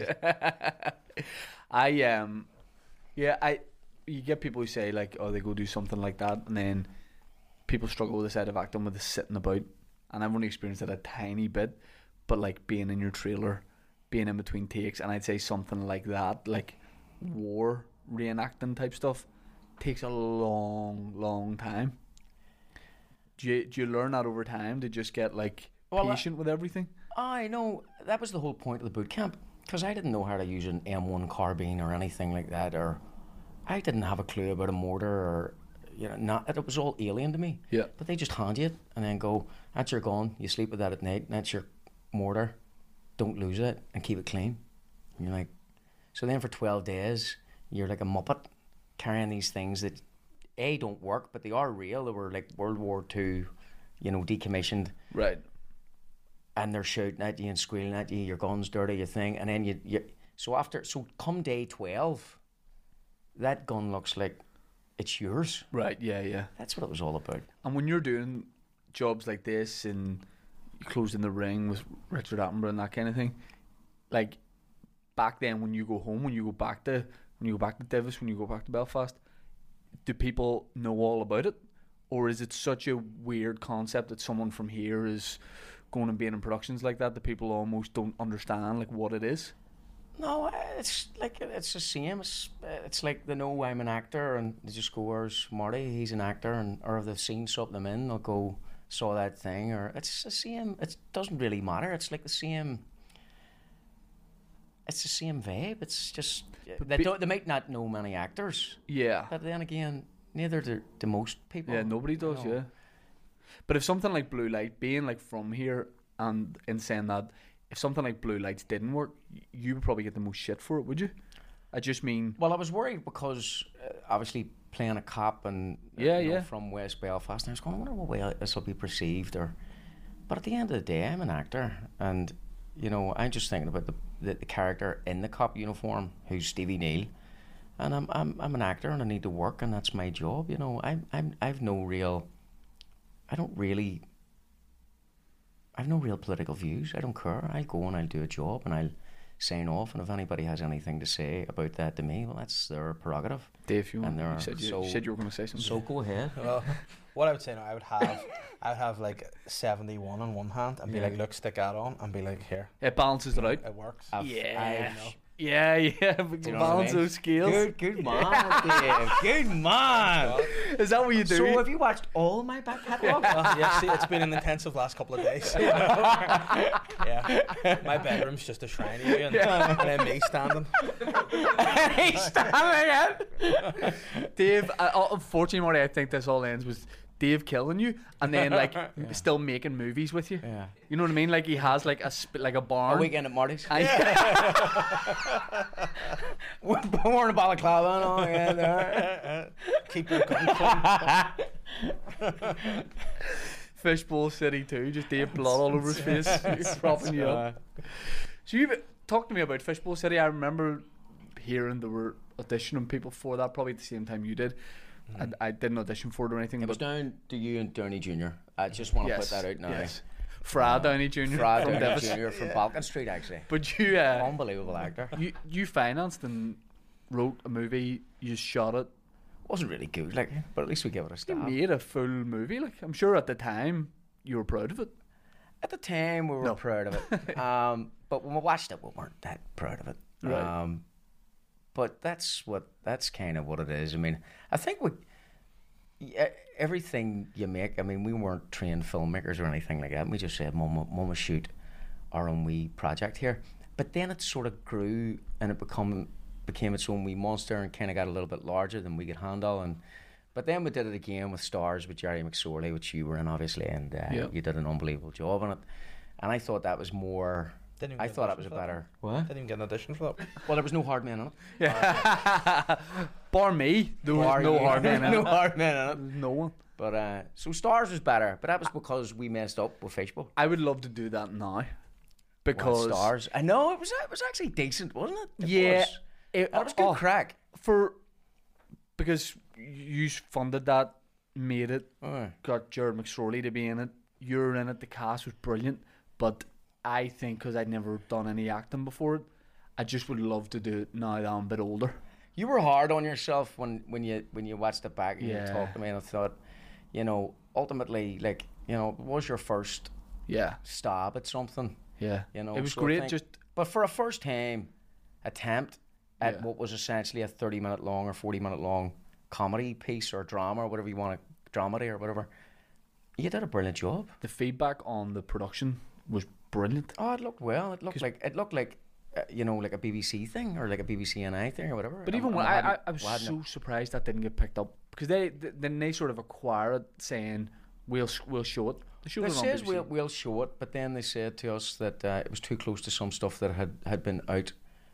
You get people who say like, oh, they go do something like that, and then people struggle with the side of acting with the sitting about. And I've only experienced it a tiny bit, but like being in your trailer, being in between takes, and I'd say something like that, like war reenacting type stuff, takes a long time. Do you learn that over time to just get like patient with everything? I know that was the whole point of the boot camp, because I didn't know how to use an M1 carbine or anything like that, or I didn't have a clue about a mortar, or not it was all alien to me. Yeah. But they just hand you it and then go, that's your gun, you sleep with that at night, and that's your mortar, don't lose it and keep it clean. And you're like, so then for 12 days you're like a muppet carrying these things that don't work, but they are real. They were like World War II, decommissioned, Right. and they're shouting at you and squealing at you, your gun's dirty, your thing, and then so come day 12, that gun looks like it's yours. Right. Yeah. Yeah. That's what it was all about. And when you're doing jobs like this and you closed in the ring with Richard Attenborough and that kind of thing, like back then when you go home, when you go back to Divis, when you go back to Belfast, do people know all about it? Or is it such a weird concept that someone from here is going and being in productions like that people almost don't understand like what it is? No, it's the same. It's like they know I'm an actor and they just go, "Where's Marty? He's an actor," or if they've seen something in, they'll go, "Saw that thing," or it's the same. It doesn't really matter. It's like the same. It's the same vibe. It's just they might not know many actors, Yeah. but then again, neither do most people. Yeah, nobody does, yeah. But if something like Blue Light, being like from here and in saying that, if something like Blue Lights didn't work, you would probably get the most shit for it, would you? I just mean... Well, I was worried because obviously playing a cop and from West Belfast, and I was going, I wonder what way this will be perceived. But at the end of the day, I'm an actor, and I'm just thinking about the character in the cop uniform, who's Stevie Neal, and I'm an actor and I need to work, and that's my job. I've no real political views. I don't care. I'll go and I'll do a job and I'll sign off, and if anybody has anything to say about that to me, well, that's their prerogative. Dave, you said you were going to say something. So go ahead. Well, what I would say now, I would have like 71 on one hand and be like, look, stick that on, and be like, here. It balances it out. It works. Yeah. But you know balance those scales. Good man, Dave. Good man. Is that what you do? So have you watched all my back catalogue? Yeah, see, it's been an intensive last couple of days. Yeah. My bedroom's just a shrine of you, and then me standing. He's standing again. Dave, unfortunately, Marty, I think this all ends with Dave killing you and then still making movies with you. Yeah. You know what I mean? Like he has like a barn. A weekend at Marty's. We're wearing a balaclava and all again there. Keep your gun clean. Fishbowl City too, just Dave blood all over his face, propping you up. So you talk to me about Fishbowl City. I remember hearing there were auditioning people for that probably at the same time you did. I didn't audition for it or anything. It was down to you and Downey Jr. I just want to put that out now. Yes. Fra Downey Jr. Fra from Downey Davis. Jr. from Balkan Street, actually. But you, unbelievable actor. You financed and wrote a movie. You shot it. Wasn't really good, but at least we gave it a You stab. made a full movie. I'm sure at the time you were proud of it. At the time, we were proud of it. But when we watched it, we weren't that proud of it. Right. But that's kind of what it is. I mean, I think everything you make. I mean, we weren't trained filmmakers or anything like that. We just said, "Mama, shoot our own wee project here." But then it sort of grew, and it became its own wee monster, and kind of got a little bit larger than we could handle. But then we did it again with Stars with Jerry McSorley, which you were in, obviously, and you did an unbelievable job on it. And I thought that was more. I thought it was a better. What? Didn't even get an audition for that. Well, there was no hard man in it. Yeah. Bar me, there was no hard man in it. No hard man in it. No one. But so Stars was better, but that was because we messed up with Fishbowl. I would love to do that now. Because Stars, I know it was actually decent, wasn't it? It was good crack. Because you funded that, made it, got Jared McSorley to be in it. You're in it. The cast was brilliant, but I think because I'd never done any acting before it, I just would love to do it now that I'm a bit older. You were hard on yourself when you watched it back and you talked to me, and I thought, ultimately, it was your first stab at something. Yeah, it was great. But for a first time attempt at what was essentially a 30-minute long or 40-minute long comedy piece or drama or whatever you want to, dramedy or whatever, you did a brilliant job. The feedback on the production was brilliant. Oh, it looked well. It looked like like a BBC thing or like a BBC NI thing or whatever. But even when I was so surprised that didn't get picked up, because then they sort of acquire it, saying we'll show it. They show It it on says BBC. we'll show it, but then they said to us that it was too close to some stuff that had been out.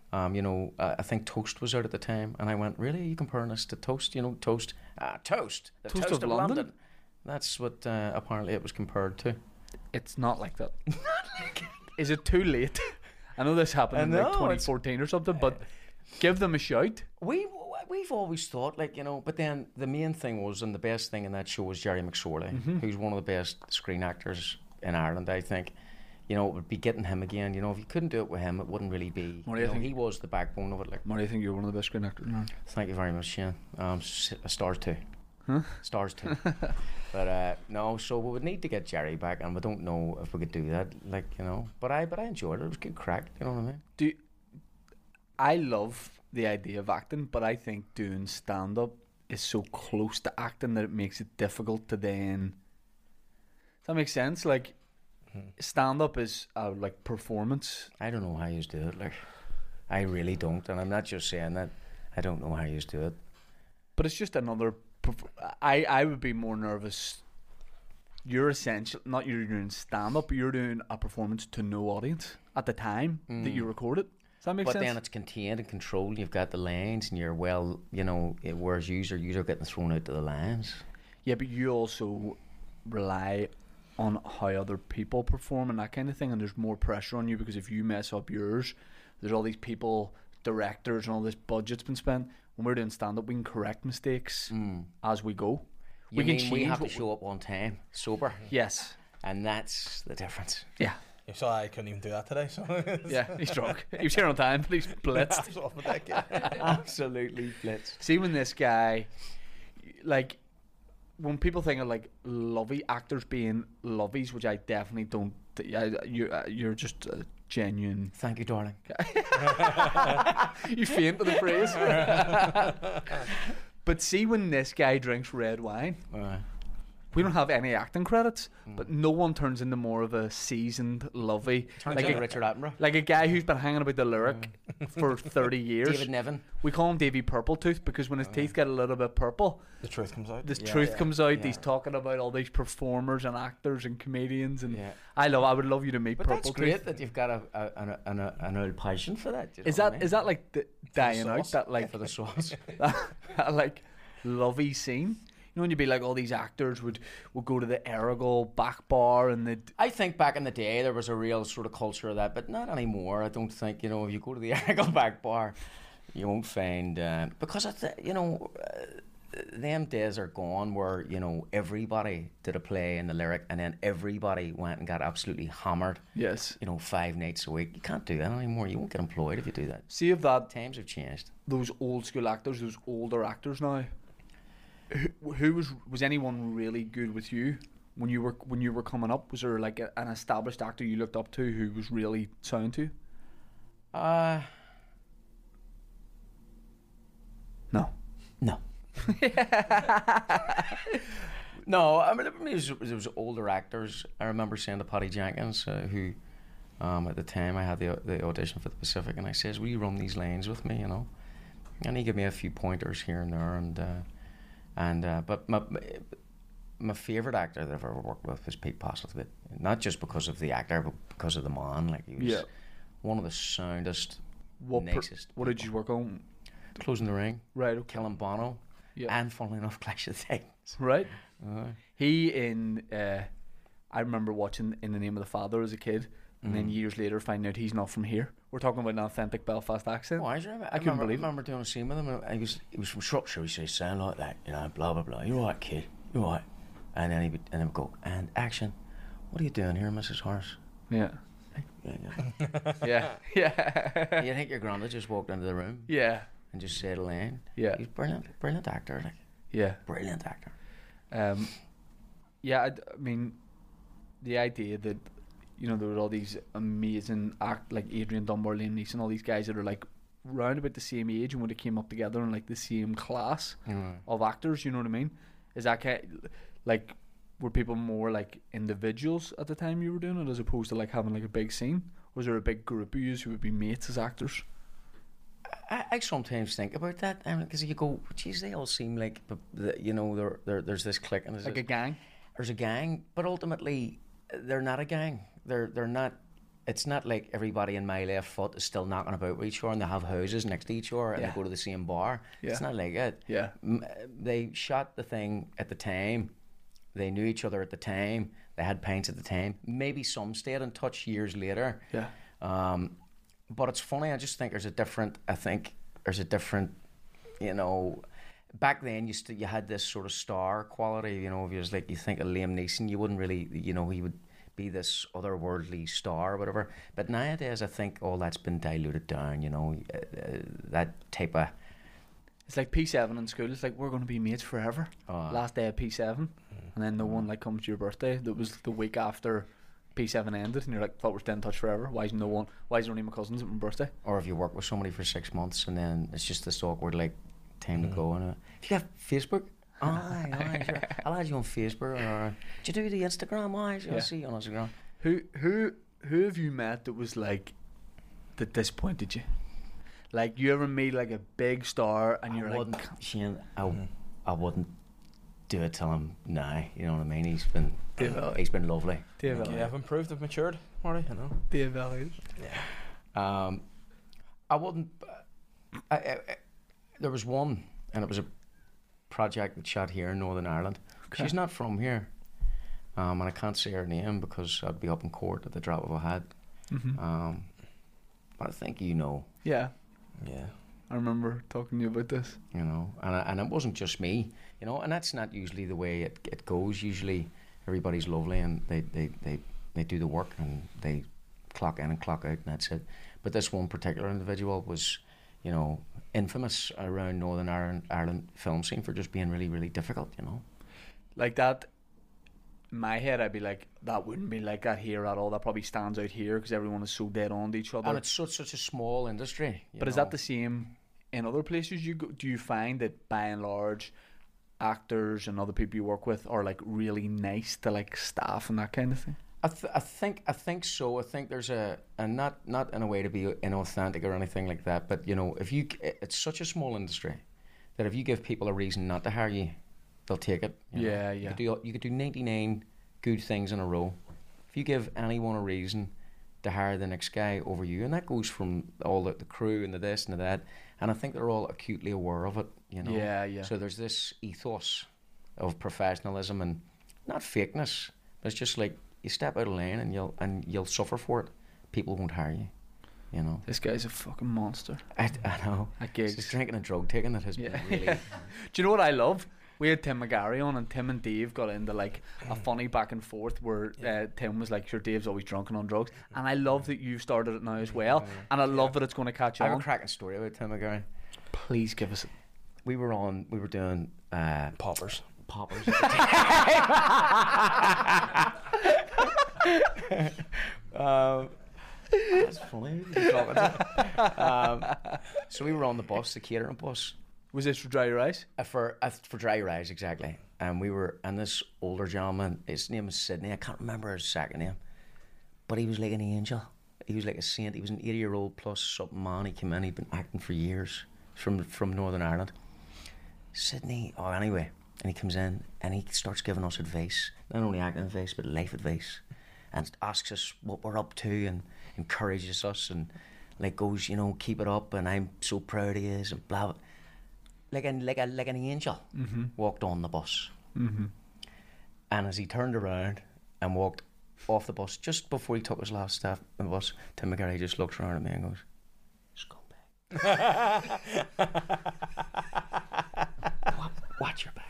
I think Toast was out at the time, and I went, really? Are you comparing us to Toast? Toast, Toast, the Toast Toast of of London? London. That's what apparently it was compared to. It's not like that. Is it too late? I know this happened in like I know, 2014 or something, but give them a shout. We've always thought, but then the main thing was, and the best thing in that show was Jerry McSorley, who's one of the best screen actors in Ireland, I think. It would be getting him again. If you couldn't do it with him, it wouldn't really be. What do you think? He was the backbone of it. What do you think? You're one of the best screen actors now. Thank you very much, Shane. Stars too. Huh? Stars too. But no, so we would need to get Jerry back, and we don't know if we could do that. But I enjoyed it. It was good crack. You know what I mean? I love the idea of acting, but I think doing stand up is so close to acting that it makes it difficult to then. Does that make sense? Like, stand up is like performance. I don't know how you do it. I really don't, and I'm not just saying that. I don't know how you do it. But it's just another. I would be more nervous. You're not you're doing stand up, but you're doing a performance to no audience at the time that you record it. Does that make sense? But then it's contained and controlled. You've got the lines, and you're whereas you're getting thrown out to the lines. Yeah, but you also rely on how other people perform and that kind of thing, and there's more pressure on you because if you mess up yours, there's all these people, directors, and all this budget's been spent. When we're doing stand up, we can correct mistakes as we go. We have to what show up on time, sober. Yes. And that's the difference. Yeah. You saw I couldn't even do that today. So Yeah, he's drunk. He was here on time, but he's blitzed. I was off with that guy. Absolutely blitzed. See, when this guy, like, when people think of like lovey actors being lovies, which I definitely don't. You're just a genuine. Thank you, darling. You faint with the phrase. But see, when this guy drinks red wine, we don't have any acting credits, but no one turns into more of a seasoned lovey. Turns Like into a, Richard Attenborough. like a guy who's been hanging about the lyric for 30 years. David Niven. We call him Davy Purpletooth because when his teeth get a little bit purple, The truth comes out. this truth comes out. yeah. He's talking about all these performers and actors and comedians, and Yeah. I would love you to meet But Purpletooth. that's great that you've got an old passion for that. Is that like dying out sauce. that like for the sauce? that like lovey scene? You know, when you'd be like, all these actors would go to the Errigal back bar and they'd. I think back in the day there was a real sort of culture of that, but not anymore. I don't think, if you go to the Errigal back bar, you won't find because them days are gone where everybody did a play in the lyric and then everybody went and got absolutely hammered. Yes. 5 nights a week. You can't do that anymore. You won't get employed if you do that. See if that Times have changed. those old school actors, those older actors now. Who was anyone really good with you when you were coming up? Was there like an established actor you looked up to who was really sound to you? No. No. No, I mean, it was older actors. I remember saying to Paddy Jenkins, who at the time I had the audition for the Pacific, and I says, "Will you run these lines with me?" And he gave me a few pointers here and there, but my favourite actor that I've ever worked with was Pete Postlethwaite. Not just because of the actor, but because of the man. Like, he was one of the soundest, nicest. What did you work on? Closing the Ring, Right. Okay. Killing Bono, Yeah. and funnily enough, Clash of the Titans. Right. He I remember watching In the Name of the Father as a kid, and then years later finding out he's not from here. We're talking about an authentic Belfast accent. Oh, I couldn't believe it. I remember doing a scene with him, and he was from Shropshire. He says, "Sound like that, blah blah blah. You're right, kid. You're right." And then he would go, "And action. What are you doing here, Mrs. Horace?" Yeah. Yeah. Yeah. You think your granda just walked into the room Yeah. and just said a line? Yeah. He's brilliant actor, like Yeah. brilliant actor. Yeah, I mean, the idea that there were all these amazing like Adrian Dunbar, Liam Neeson, all these guys that are like round about the same age and would have came up together in like the same class of actors. You know what I mean? Is that like, were people more like individuals at the time you were doing it as opposed to like having like a big scene? Was there a big group of you who would be mates as actors? I sometimes think about that, because you go, geez, they all seem like, you know, there's this clique and Like a gang. there's a gang, but ultimately they're not a gang. They're not. It's not like everybody in my left foot is still knocking about with each other and they have houses next to each other and Yeah. they go to the same bar. Yeah. It's not like it. Yeah. They shot the thing at the time. They knew each other at the time. They had pints at the time. Maybe some stayed in touch years later. Yeah. But it's funny. I just think there's a different. You know, back then you had this sort of star quality. You know, if you was like you think of Liam Neeson, you wouldn't really. You know, he would be this otherworldly star or whatever. But nowadays, I think all that's been diluted down. You know, that type of. It's like P7 in school. It's like we're going to be mates forever. Last day of P7, and then the one like comes to your birthday. That was the week after P7 ended, and you're like, thought we're staying in touch forever. Why isn't no one? Why is it only my cousins at my birthday? Or if you work with somebody for 6 months and then it's just this awkward like time to go. And if you have Facebook, aye, sure. I'll add you on Facebook. Or do you do the Instagram? Aye, sure, I'll see you on Instagram. Who have you met that was like that disappointed you? Like you ever meet like a big star and you're like, Shane, I wouldn't do it till him now. You know what I mean? He's been lovely. Dave Yeah, I've improved, I've matured, Marty, you know. Dave Elliott. Yeah. I wouldn't. There was one, and it was a project that shot here in Northern Ireland. Okay. She's not from here, and I can't say her name because I'd be up in court at the drop of a hat. Mm-hmm. But I think you know. Yeah, Yeah. I remember talking to you about this. You know, and it wasn't just me, you know, and that's not usually the way it goes. Usually everybody's lovely and they do the work and they clock in and clock out and that's it. But this one particular individual was, you know, infamous around Northern Ireland film scene for just being really, really difficult, you know. Like that, in my head, I'd be like, that wouldn't be like that here at all. That probably stands out here because everyone is so dead on to each other. And it's such a small industry. But is that the same in other places you go? Do you find that by and large, actors and other people you work with are like really nice to like staff and that kind of thing? I think so. I think there's and not in a way to be inauthentic or anything like that. But you know, it's such a small industry that if you give people a reason not to hire you, they'll take it. You know? Yeah. You could do 99 good things in a row. If you give anyone a reason to hire the next guy over you, and that goes from all the crew and the this and the that, and I think they're all acutely aware of it. You know. Yeah. So there's this ethos of professionalism and not fakeness. But it's just like you step out of lane and you'll suffer for it. People won't hire you. You know. This guy's a fucking monster. I know. At gigs. It's drinking and drug taking that has been really. Do you know what I love? We had Tim McGarry on, and Tim and Dave got into like a funny back and forth where Tim was like, "Sure, Dave's always drunk and on drugs," and I love that you've started it now as well, and I love that it's going to catch I have on. a cracking story about Tim McGarry. Please give us it. We were doing Poppers. poppers. That's funny. So we were on the bus, the catering bus, Was this for Dry Your Eyes? for Dry Your Eyes, exactly. And we were, and this older gentleman, his name was Sydney. I can't remember his second name, but he was like an angel. He was like a saint. He was an 80-year-old plus something man. He came in. He'd been acting for years from Northern Ireland. Sydney. Oh, anyway, and he comes in and he starts giving us advice, not only acting advice but life advice, and asks us what we're up to and encourages us and like goes, you know, keep it up. And I'm so proud he is and blah. Like an angel walked on the bus. Mm-hmm. And as he turned around and walked off the bus, just before he took his last step on the bus, Tim McGarry just looks around at me and goes, "Scumbag." Watch your back.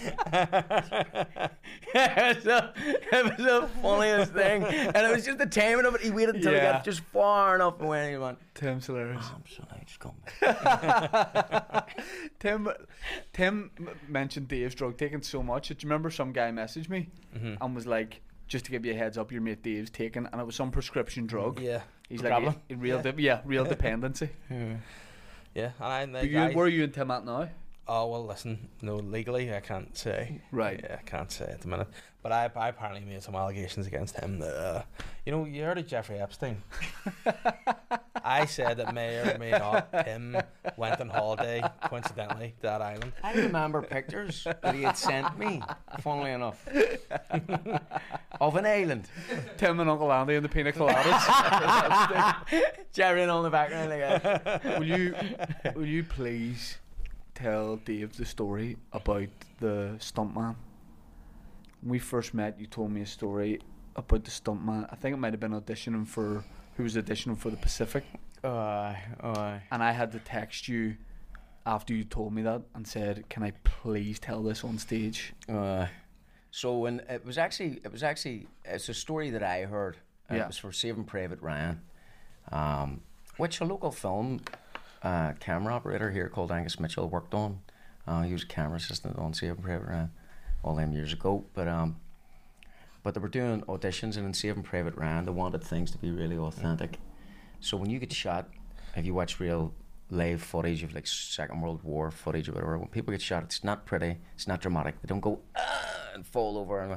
It was the funniest thing. And it was just the timing of it. He waited until he got just far enough away and he went, Tim's hilarious. "Oh, I'm so nice, scumbag." Tim mentioned Dave's drug taking so much that you remember some guy messaged me and was like, just to give you a heads up, your mate Dave's taking, and it was some prescription drug. Yeah. He's The like problem? real dependency. Yeah. And But where are you and Tim at now? Oh, well, listen, no, legally I can't say. Right. Yeah, I can't say at the minute. But I apparently made some allegations against him that, you know, you heard of Jeffrey Epstein? I said that may or may not Tim went on holiday coincidentally to that island. I remember pictures that he had sent me, funnily enough, of an island. Tim and Uncle Andy and the pina coladas. Jerry on the background like that. Will you please tell Dave the story about the stuntman? When we first met, you told me a story about the stuntman. I think it might have been auditioning for who was auditioning for the Pacific. And I had to text you after you told me that and said, "Can I please tell this on stage?" So when it's a story that I heard. Yeah. It was for Saving Private Ryan, which a local film camera operator here called Angus Mitchell worked on. He was a camera assistant on Saving Private Ryan all them years ago. But they were doing auditions, and in Saving Private Ryan, they wanted things to be really authentic. So when you get shot, if you watch real live footage of like Second World War footage or whatever, when people get shot, it's not pretty, it's not dramatic. They don't go and fall over, and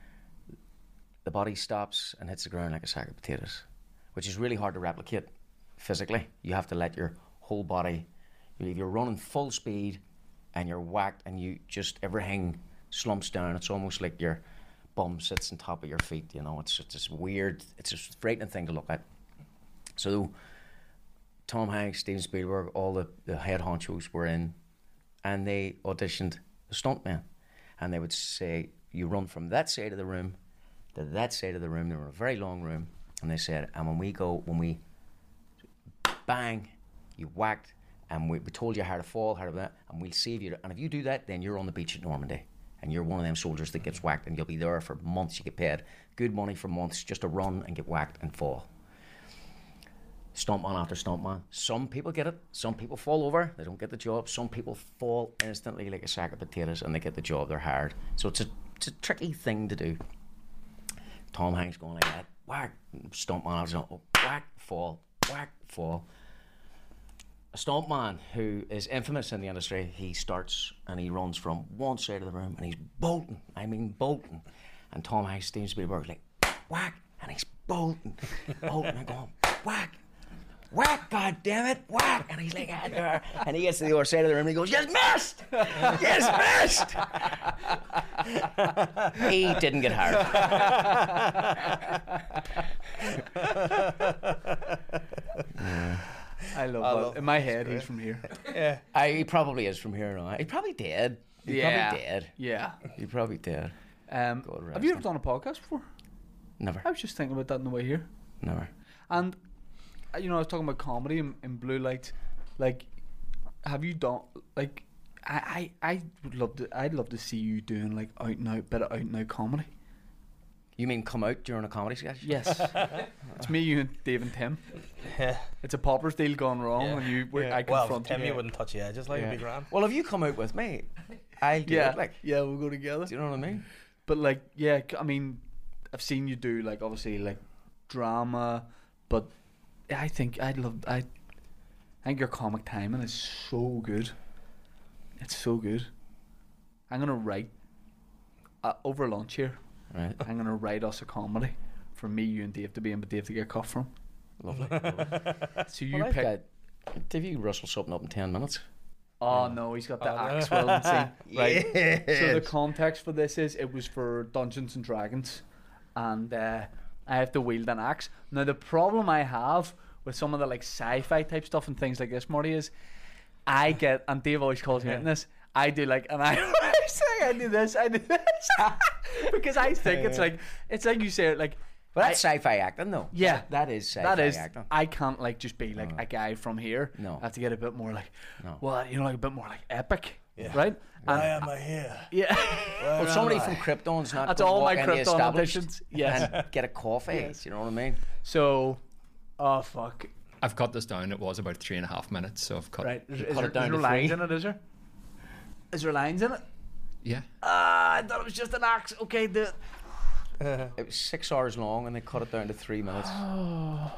the body stops and hits the ground like a sack of potatoes, which is really hard to replicate physically. You have to let your whole body, if you're running full speed and you're whacked and you just, everything slumps down, it's almost like your bum sits on top of your feet, you know. It's this weird, it's a frightening thing to look at. So Tom Hanks, Steven Spielberg, all the head honchos were in, and they auditioned the stuntman, and they would say, you run from that side of the room to that side of the room. They were in a very long room, and they said, and when we bang, you whacked, and we told you how to fall, how to that, and we'll save you, and if you do that, then you're on the beach at Normandy. And you're one of them soldiers that gets whacked, and you'll be there for months. You get paid good money for months just to run and get whacked and fall. Stuntman after stuntman. Some people get it. Some people fall over. They don't get the job. Some people fall instantly like a sack of potatoes, and they get the job. They're hired. So it's a tricky thing to do. Tom Hanks going like that. Whack. Stuntman after stuntman. Whack. Fall. Whack. Fall. A stuntman who is infamous in the industry, he starts and he runs from one side of the room and he's bolting. I mean bolting. And Tom Hanks, Steven Spielberg, like whack, and he's bolting, bolting and going whack, whack, god damn it, whack, and he's like and he gets to the other side of the room and he goes, "You missed, you missed." He didn't get hired. I love that. In my head, he's from here. Yeah. He probably is from here now. He probably did. He probably did. Yeah. He probably did. Have you ever done a podcast before? Never. I was just thinking about that on the way here. Never. And I was talking about comedy in Blue Light. Like, have you done like? I would love to. I'd love to see you doing like out and out comedy. You mean come out during a comedy sketch? Yes. It's me, you, and Dave and Tim. Yeah. It's a pauper's deal gone wrong, Yeah. and I Well, confront Tim, you. you wouldn't touch the edges like it'd be grand. Well, if you come out with me, I'll do Yeah, it. Like, yeah, we'll go together. do you know what I mean? But like, yeah, I mean, I've seen you do like obviously like drama, but I think I think your comic timing is so good. It's so good. I'm gonna write over lunch here. Right. I'm gonna write us a comedy for me, you, and Dave to be in, but Dave to get cut from. Lovely. So you Well, pick. Did you rustle something up in 10 minutes? Oh no, he's got the axe wielding scene. Right. Yes. So the context for this is it was for Dungeons and Dragons, and I have to wield an axe. Now the problem I have with some of the like sci-fi type stuff and things like this, Marty, is I get, and Dave always calls me out in this, I do like, and I say I do this, because I think it's like you say it like. Well, that's sci-fi acting, though. Yeah, that is sci-fi that is. acting. I can't like just be like No. a guy from here. No. I have to get a bit more like, No. well, like a bit more like epic, Yeah. right? Why And, am I here? yeah, Well, somebody from Krypton's not That's gonna all my walk into the Krypton established auditions. Yes. and get a coffee. Yes. You know what I mean? so, oh fuck, I've cut this down. It was about 3.5 minutes, so I've cut. right? Is cut there, it down is there to lines 3? in it? Is there? Is there lines in it? Yeah. I thought it was just an axe. Okay, do it. It was 6 hours long, and they cut it down to 3 minutes. Oh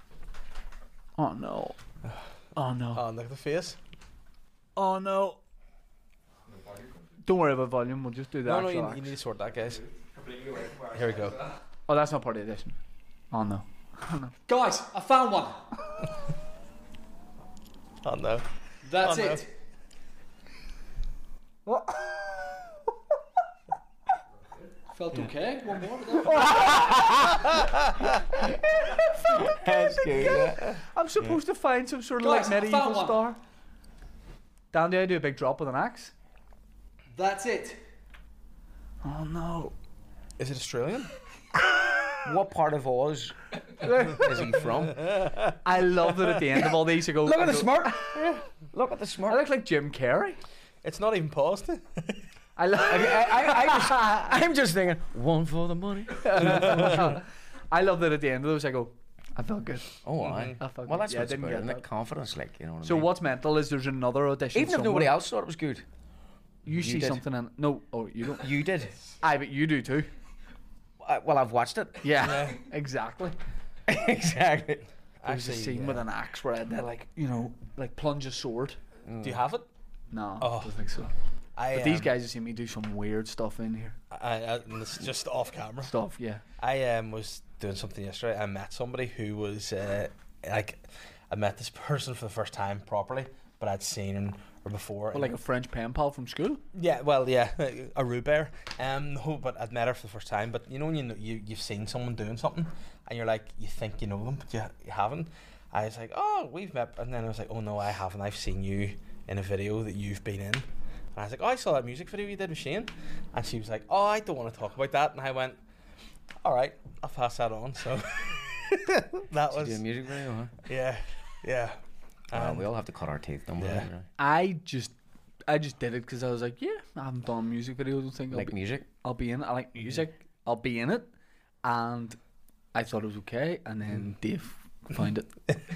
no. Oh no. Oh, look at the face. Oh no. Don't worry about volume. We'll just do the No, actual you axe. need to sort that, guys. Here we go. Oh, that's not part of the edition. Oh no. Guys, I found one. Oh no. That's Oh, no. it. Felt okay. One more. That's good. Yeah. I'm supposed to find some sort of Guys, like I found medieval one. star. Dan, do I do a big drop with an axe? That's it. Oh no. Is it Australian? What part of Oz is he from? I love that at the end of all these you go. Look at I the go, smart. Look at the I smart. look like Jim Carrey. It's not even paused. I love. I'm just thinking, one for the money. I love that at the end of those I go. I felt good. Oh, aye. I felt Well, good. that's Yeah, what I it's didn't about, get isn't it? that. Confidence, like, you know what I So mean? what's mental is there's another audition. Even if nobody else thought it was good, you see did. something in no. Oh, you don't. you did. I but you do too. Well, I've watched it. Yeah, exactly. Exactly. There's a scene with an axe where they like like plunge a sword. Do you have it? No, Oh. I don't think so. But These guys have seen me do some weird stuff in here. and it's just off camera. Stuff, yeah. I was doing something yesterday. I met somebody who was like, I met this person for the first time properly, but I'd seen her before. Well, like a French pen pal from school. Yeah, well, yeah, a Rubert. No, but I'd met her for the first time. But you know when you've seen someone doing something, and you're like, you think you know them, but you haven't. I was like, oh, we've met, and then I was like, oh no, I haven't. I've seen you in a video that you've been in. And I was like, oh, I saw that music video you did with Shane. And she was like, oh, I don't want to talk about that. And I went, all right, I'll pass that on. So that Do was, a music video, huh? yeah. We all have to cut our teeth, don't we? yeah. Right? I just did it because I was like, yeah, I haven't done a music video. I don't think Like music. I'll be in it. I like music. I'll be in it. And I thought it was okay. And then Dave found it.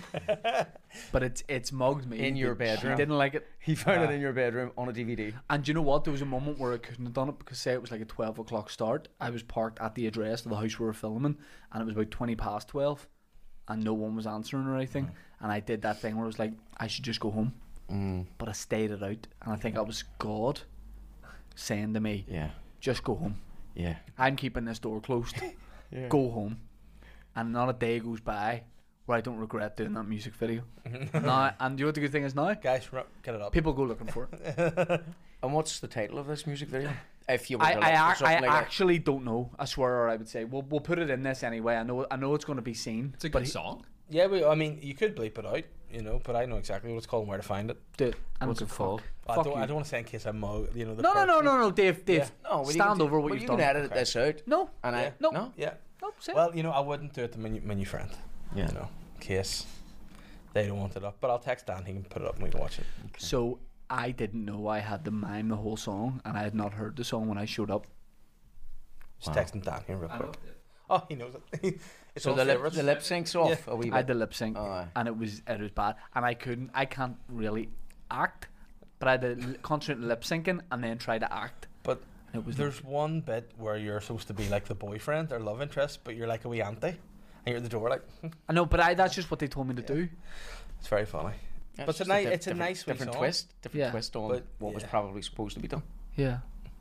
But it's mugged me. In your He bedroom. didn't like it. He found it in your bedroom on a DVD. And do you know what? There was a moment where I couldn't have done it because say it was like a 12 o'clock start. I was parked at the address of the house we were filming and it was about 20 past 12 and no one was answering or anything. And I did that thing where I was like, I should just go home. But I stayed it out and I think I was God saying to me, Yeah. just go home. Yeah. I'm keeping this door closed. Yeah. Go home. And not a day goes by where I don't regret doing that music video. Now, and you know what the good thing is now? Guys, get it up. People go looking for it. And what's the title of this music video? If you were I, to look I, for I something like that. actually don't know. I swear, or I would say we'll put it in this anyway. I know it's going to be seen. It's a but good song. Yeah, I mean, you could bleep it out, you know, but I know exactly what it's called and where to find it. Dude, and What's it's it a called? fuck. I Fuck don't you. want to say in case I'm the No, person. Dave. Yeah. No, well, you stand can over what well, you've you done. can edit Okay. this out. No, And Yeah. I No. no. Yeah. no, say it. Well, you know, I wouldn't do it to my new friend. Yeah. You know, in case they don't want it up. But I'll text Dan, he can put it up and we can watch it. So I didn't know I had to mime the whole song, and I had not heard the song when I showed up. Just Wow. texting Dan here real quick. Oh, he knows it. It's So on the favourites. lip syncs off a wee I had bit. to lip sync, Aye. and it was bad, and I can't really act, but I had to concentrate lip syncing and then try to act. But It was there's one bit where you're supposed to be like the boyfriend or love interest, but you're like a wee auntie. And you're at the door like, I know, but that's just what they told me to do. it's very funny. Yeah, But it's a just nice- diff- it's a different- nice wee different song. twist, different Yeah. twist on But, what was yeah. probably supposed to be done. Yeah.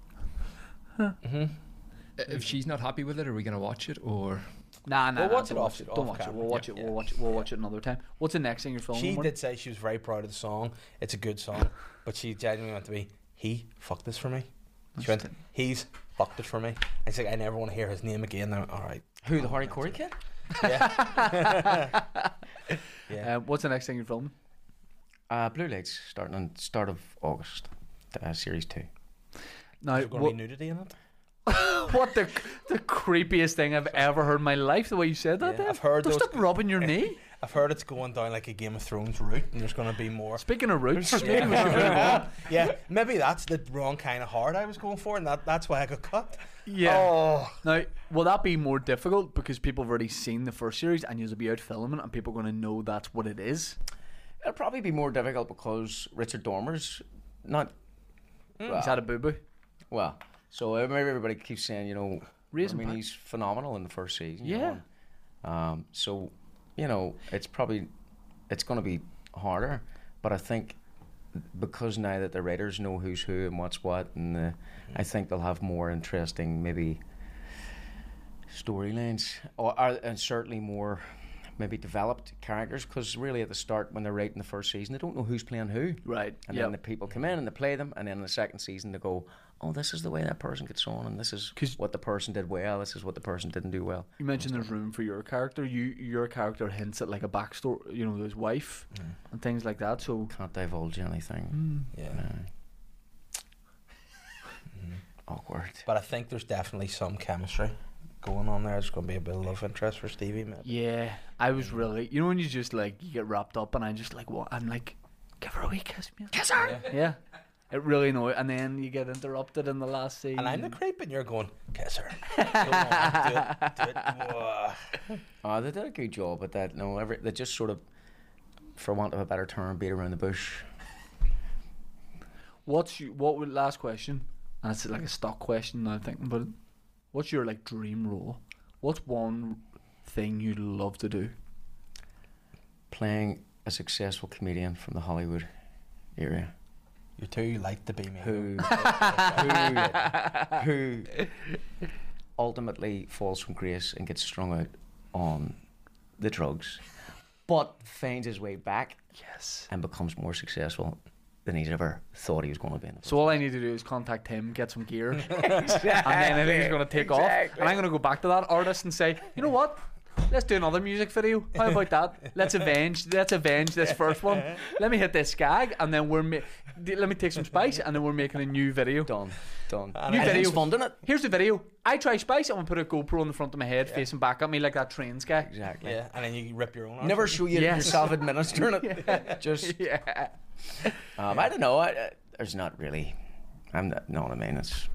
If she's not happy with it, are we going to watch it or? Nah, We'll watch it don't off- Don't off watch it. camera. We'll watch it. Yeah. We'll watch it another time. What's the next thing you're filming? She Martin? did say she was very proud of the song. It's a good song. But she genuinely went to me, he fucked this for me. She went, he's fucked it for me. I said, I never want to hear his name again. Now, all right. Who, the Harry Corey kid? Yeah. Yeah. What's the next thing you're filming? Blue Lights, starting on start of August, series 2. Now, Is there going to be nudity in it? what the creepiest thing I've ever heard in my life? The way you said that. Yeah, Dave. I've heard Don't those- stop rubbing your knee. I've heard it's going down like a Game of Thrones route, and there's going to be more. Speaking of roots, Yeah. Yeah, maybe that's the wrong kind of hard I was going for, and that's why I got cut. yeah. Oh, Now, will that be more difficult because people have already seen the first series and you'll be out filming and people are going to know that's what it is? It'll probably be more difficult because Richard Dormer's not. Is that a boo boo? Well, so maybe everybody keeps saying, you know, Raisin I mean, Pack. he's phenomenal in the first season. you Yeah. know. So, you know, it's going to be harder, but I think because now that the writers know who's who and what's what, and I think they'll have more interesting maybe storylines, and certainly more maybe developed characters, because really at the start when they're writing the first season, they don't know who's playing who. Right. And then the people come in and they play them, and then in the second season they go, oh, this is the way that person gets on, and this is 'Cause- what the person did well, this is what the person didn't do well. You mentioned there's room for your character. Your character hints at like a backstory, you know, his wife and things like that. So Can't divulge anything. Yeah. Awkward. But I think there's definitely some chemistry going on there. There's going to be a bit of love interest for Stevie, maybe. yeah, I was really, you know, when you just like you get wrapped up, and I just like what I'm like, give her a wee kiss, man. Kiss her! Yeah, it really annoyed, and then you get interrupted in the last scene. And I'm the creep, and you're going, kiss her. Go on, do it. Whoa. Oh, they did a good job at that. No, they just sort of, for want of a better term, beat around the bush. Last question? And it's like a stock question now I'm thinking about it. What's your like dream role? What's one thing you'd love to do? Playing a successful comedian from the Hollywood area. You're too light to be me. Who ultimately falls from grace and gets strung out on the drugs, but finds his way back Yes. and becomes more successful than he's ever thought he was going to be. So all I need to do is contact him, get some gear, and then I think he's going to take off. And I'm going to go back to that artist and say, you know what? Let's do another music video. How about that? Let's avenge this first one. Let me hit this gag, and then let me take some spice, and then we're making a new video. Done. New And video. he's funding it. Here's the video. I try spice. I'm gonna put a GoPro in the front of my head, facing back at me like that trains guy. Exactly. Yeah, and then you rip your own arse. Never show you Yes. yourself administering it. Just, Yeah. I don't know. There's not really. I'm not. No, I mean, it's,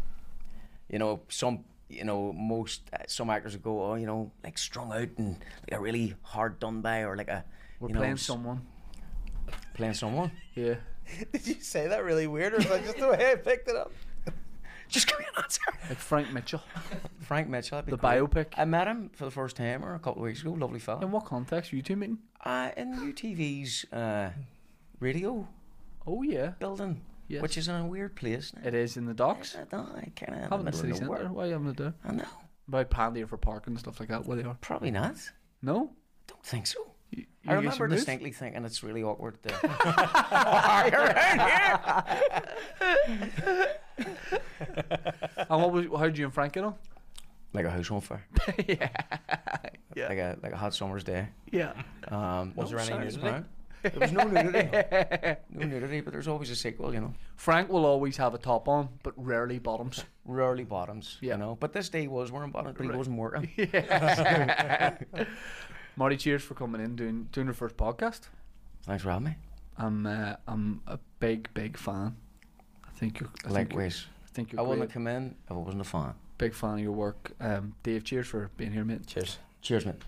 some actors would go, oh, like strung out and like a really hard done by, or like a. We're playing someone. Playing someone. Yeah. Did you say that really weird, or was that just the way I picked it up? Just give me an answer. Like Frank Mitchell. Frank Mitchell. That'd be The great. biopic. I met him for the first time a couple of weeks ago. Lovely fella. In what context? You two meeting? In UTV's radio Oh yeah. building, Yes. which is in a weird place now. It is in the docks. I kind of Having the city centre. Why haven't it there? I know. About Pandy for parking and stuff like that. Where they are? Probably not. No. Don't think so. You I get remember some move? distinctly thinking it's really awkward. Are you around here? And how did you and Frank get on? Like a house on fire. Yeah. Like a hot summer's day. Yeah. Was there any sorry, nudity? man. There was no nudity. No nudity, but there's always a sequel, Frank will always have a top on, but rarely bottoms. Rarely bottoms, Yeah. But this day he was wearing bottoms, but he wasn't working. Marty, cheers for coming in doing your first podcast. Thanks for having me. I'm a big fan. I think you're. Likewise. I think you're I wouldn't great. have come in if I wasn't a fan. Big fan of your work. Dave, cheers for being here, mate. Cheers. Cheers, mate.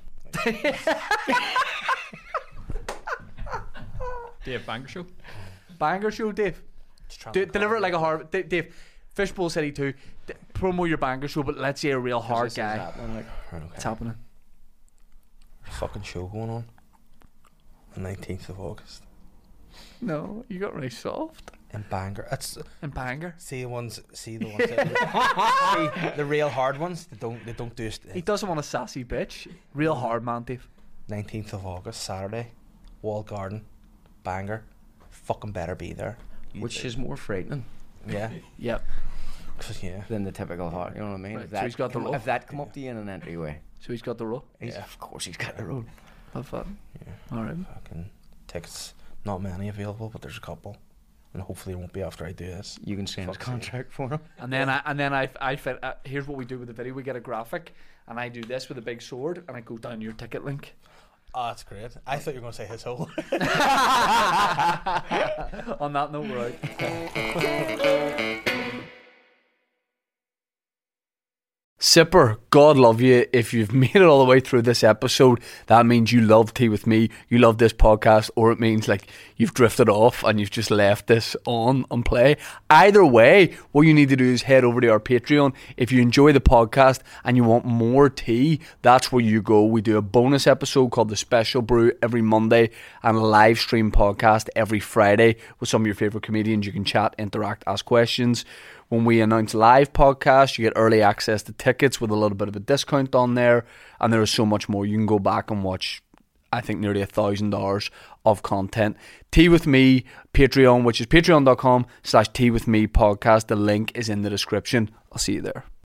Dave Banger Show. Banger show, Dave. Deliver it like a hard. Dave, Fishbowl City too. Promo your banger show, but let's say a real hard This is guy. happening, like, It's happening. Fucking show going on. The 19th of August. No, you got really soft. In Bangor. It's And banger. see the ones that, see the real hard ones. They don't do He it. doesn't want a sassy bitch. Real hard man, Dave. 19th of August, Saturday, Wall Garden, Bangor. Fucking better be there. which is more frightening Yeah. Yep. 'Cause, yeah. than the typical heart. You know what I mean? Right, If so that he's got the come, role. if that come up to you in an entryway, So he's got the role. of course he's got the role. Have fun. Yeah. All right. Fucking tickets. Not many available, but there's a couple. And hopefully it won't be after I do this. You can sign his Fuck's sake. contract for him. And then I fit. Here's what we do with the video. We get a graphic, and I do this with a big sword, and I go down your ticket link. Oh, that's great. I thought you were going to say his hole. On that note, we're out. Sipper, God love you. If you've made it all the way through this episode, that means you love Tea With Me, you love this podcast, or it means like you've drifted off and you've just left this on and play. Either way, what you need to do is head over to our Patreon. If you enjoy the podcast and you want more tea, that's where you go. We do a bonus episode called The Special Brew every Monday and a live stream podcast every Friday with some of your favourite comedians. You can chat, interact, ask questions. When we announce live podcasts, you get early access to tickets with a little bit of a discount on there. And there is so much more. You can go back and watch I think, nearly 1,000 hours of content. Tea With Me Patreon, which is patreon.com/Tea With Me podcast. The link is in the description. I'll see you there.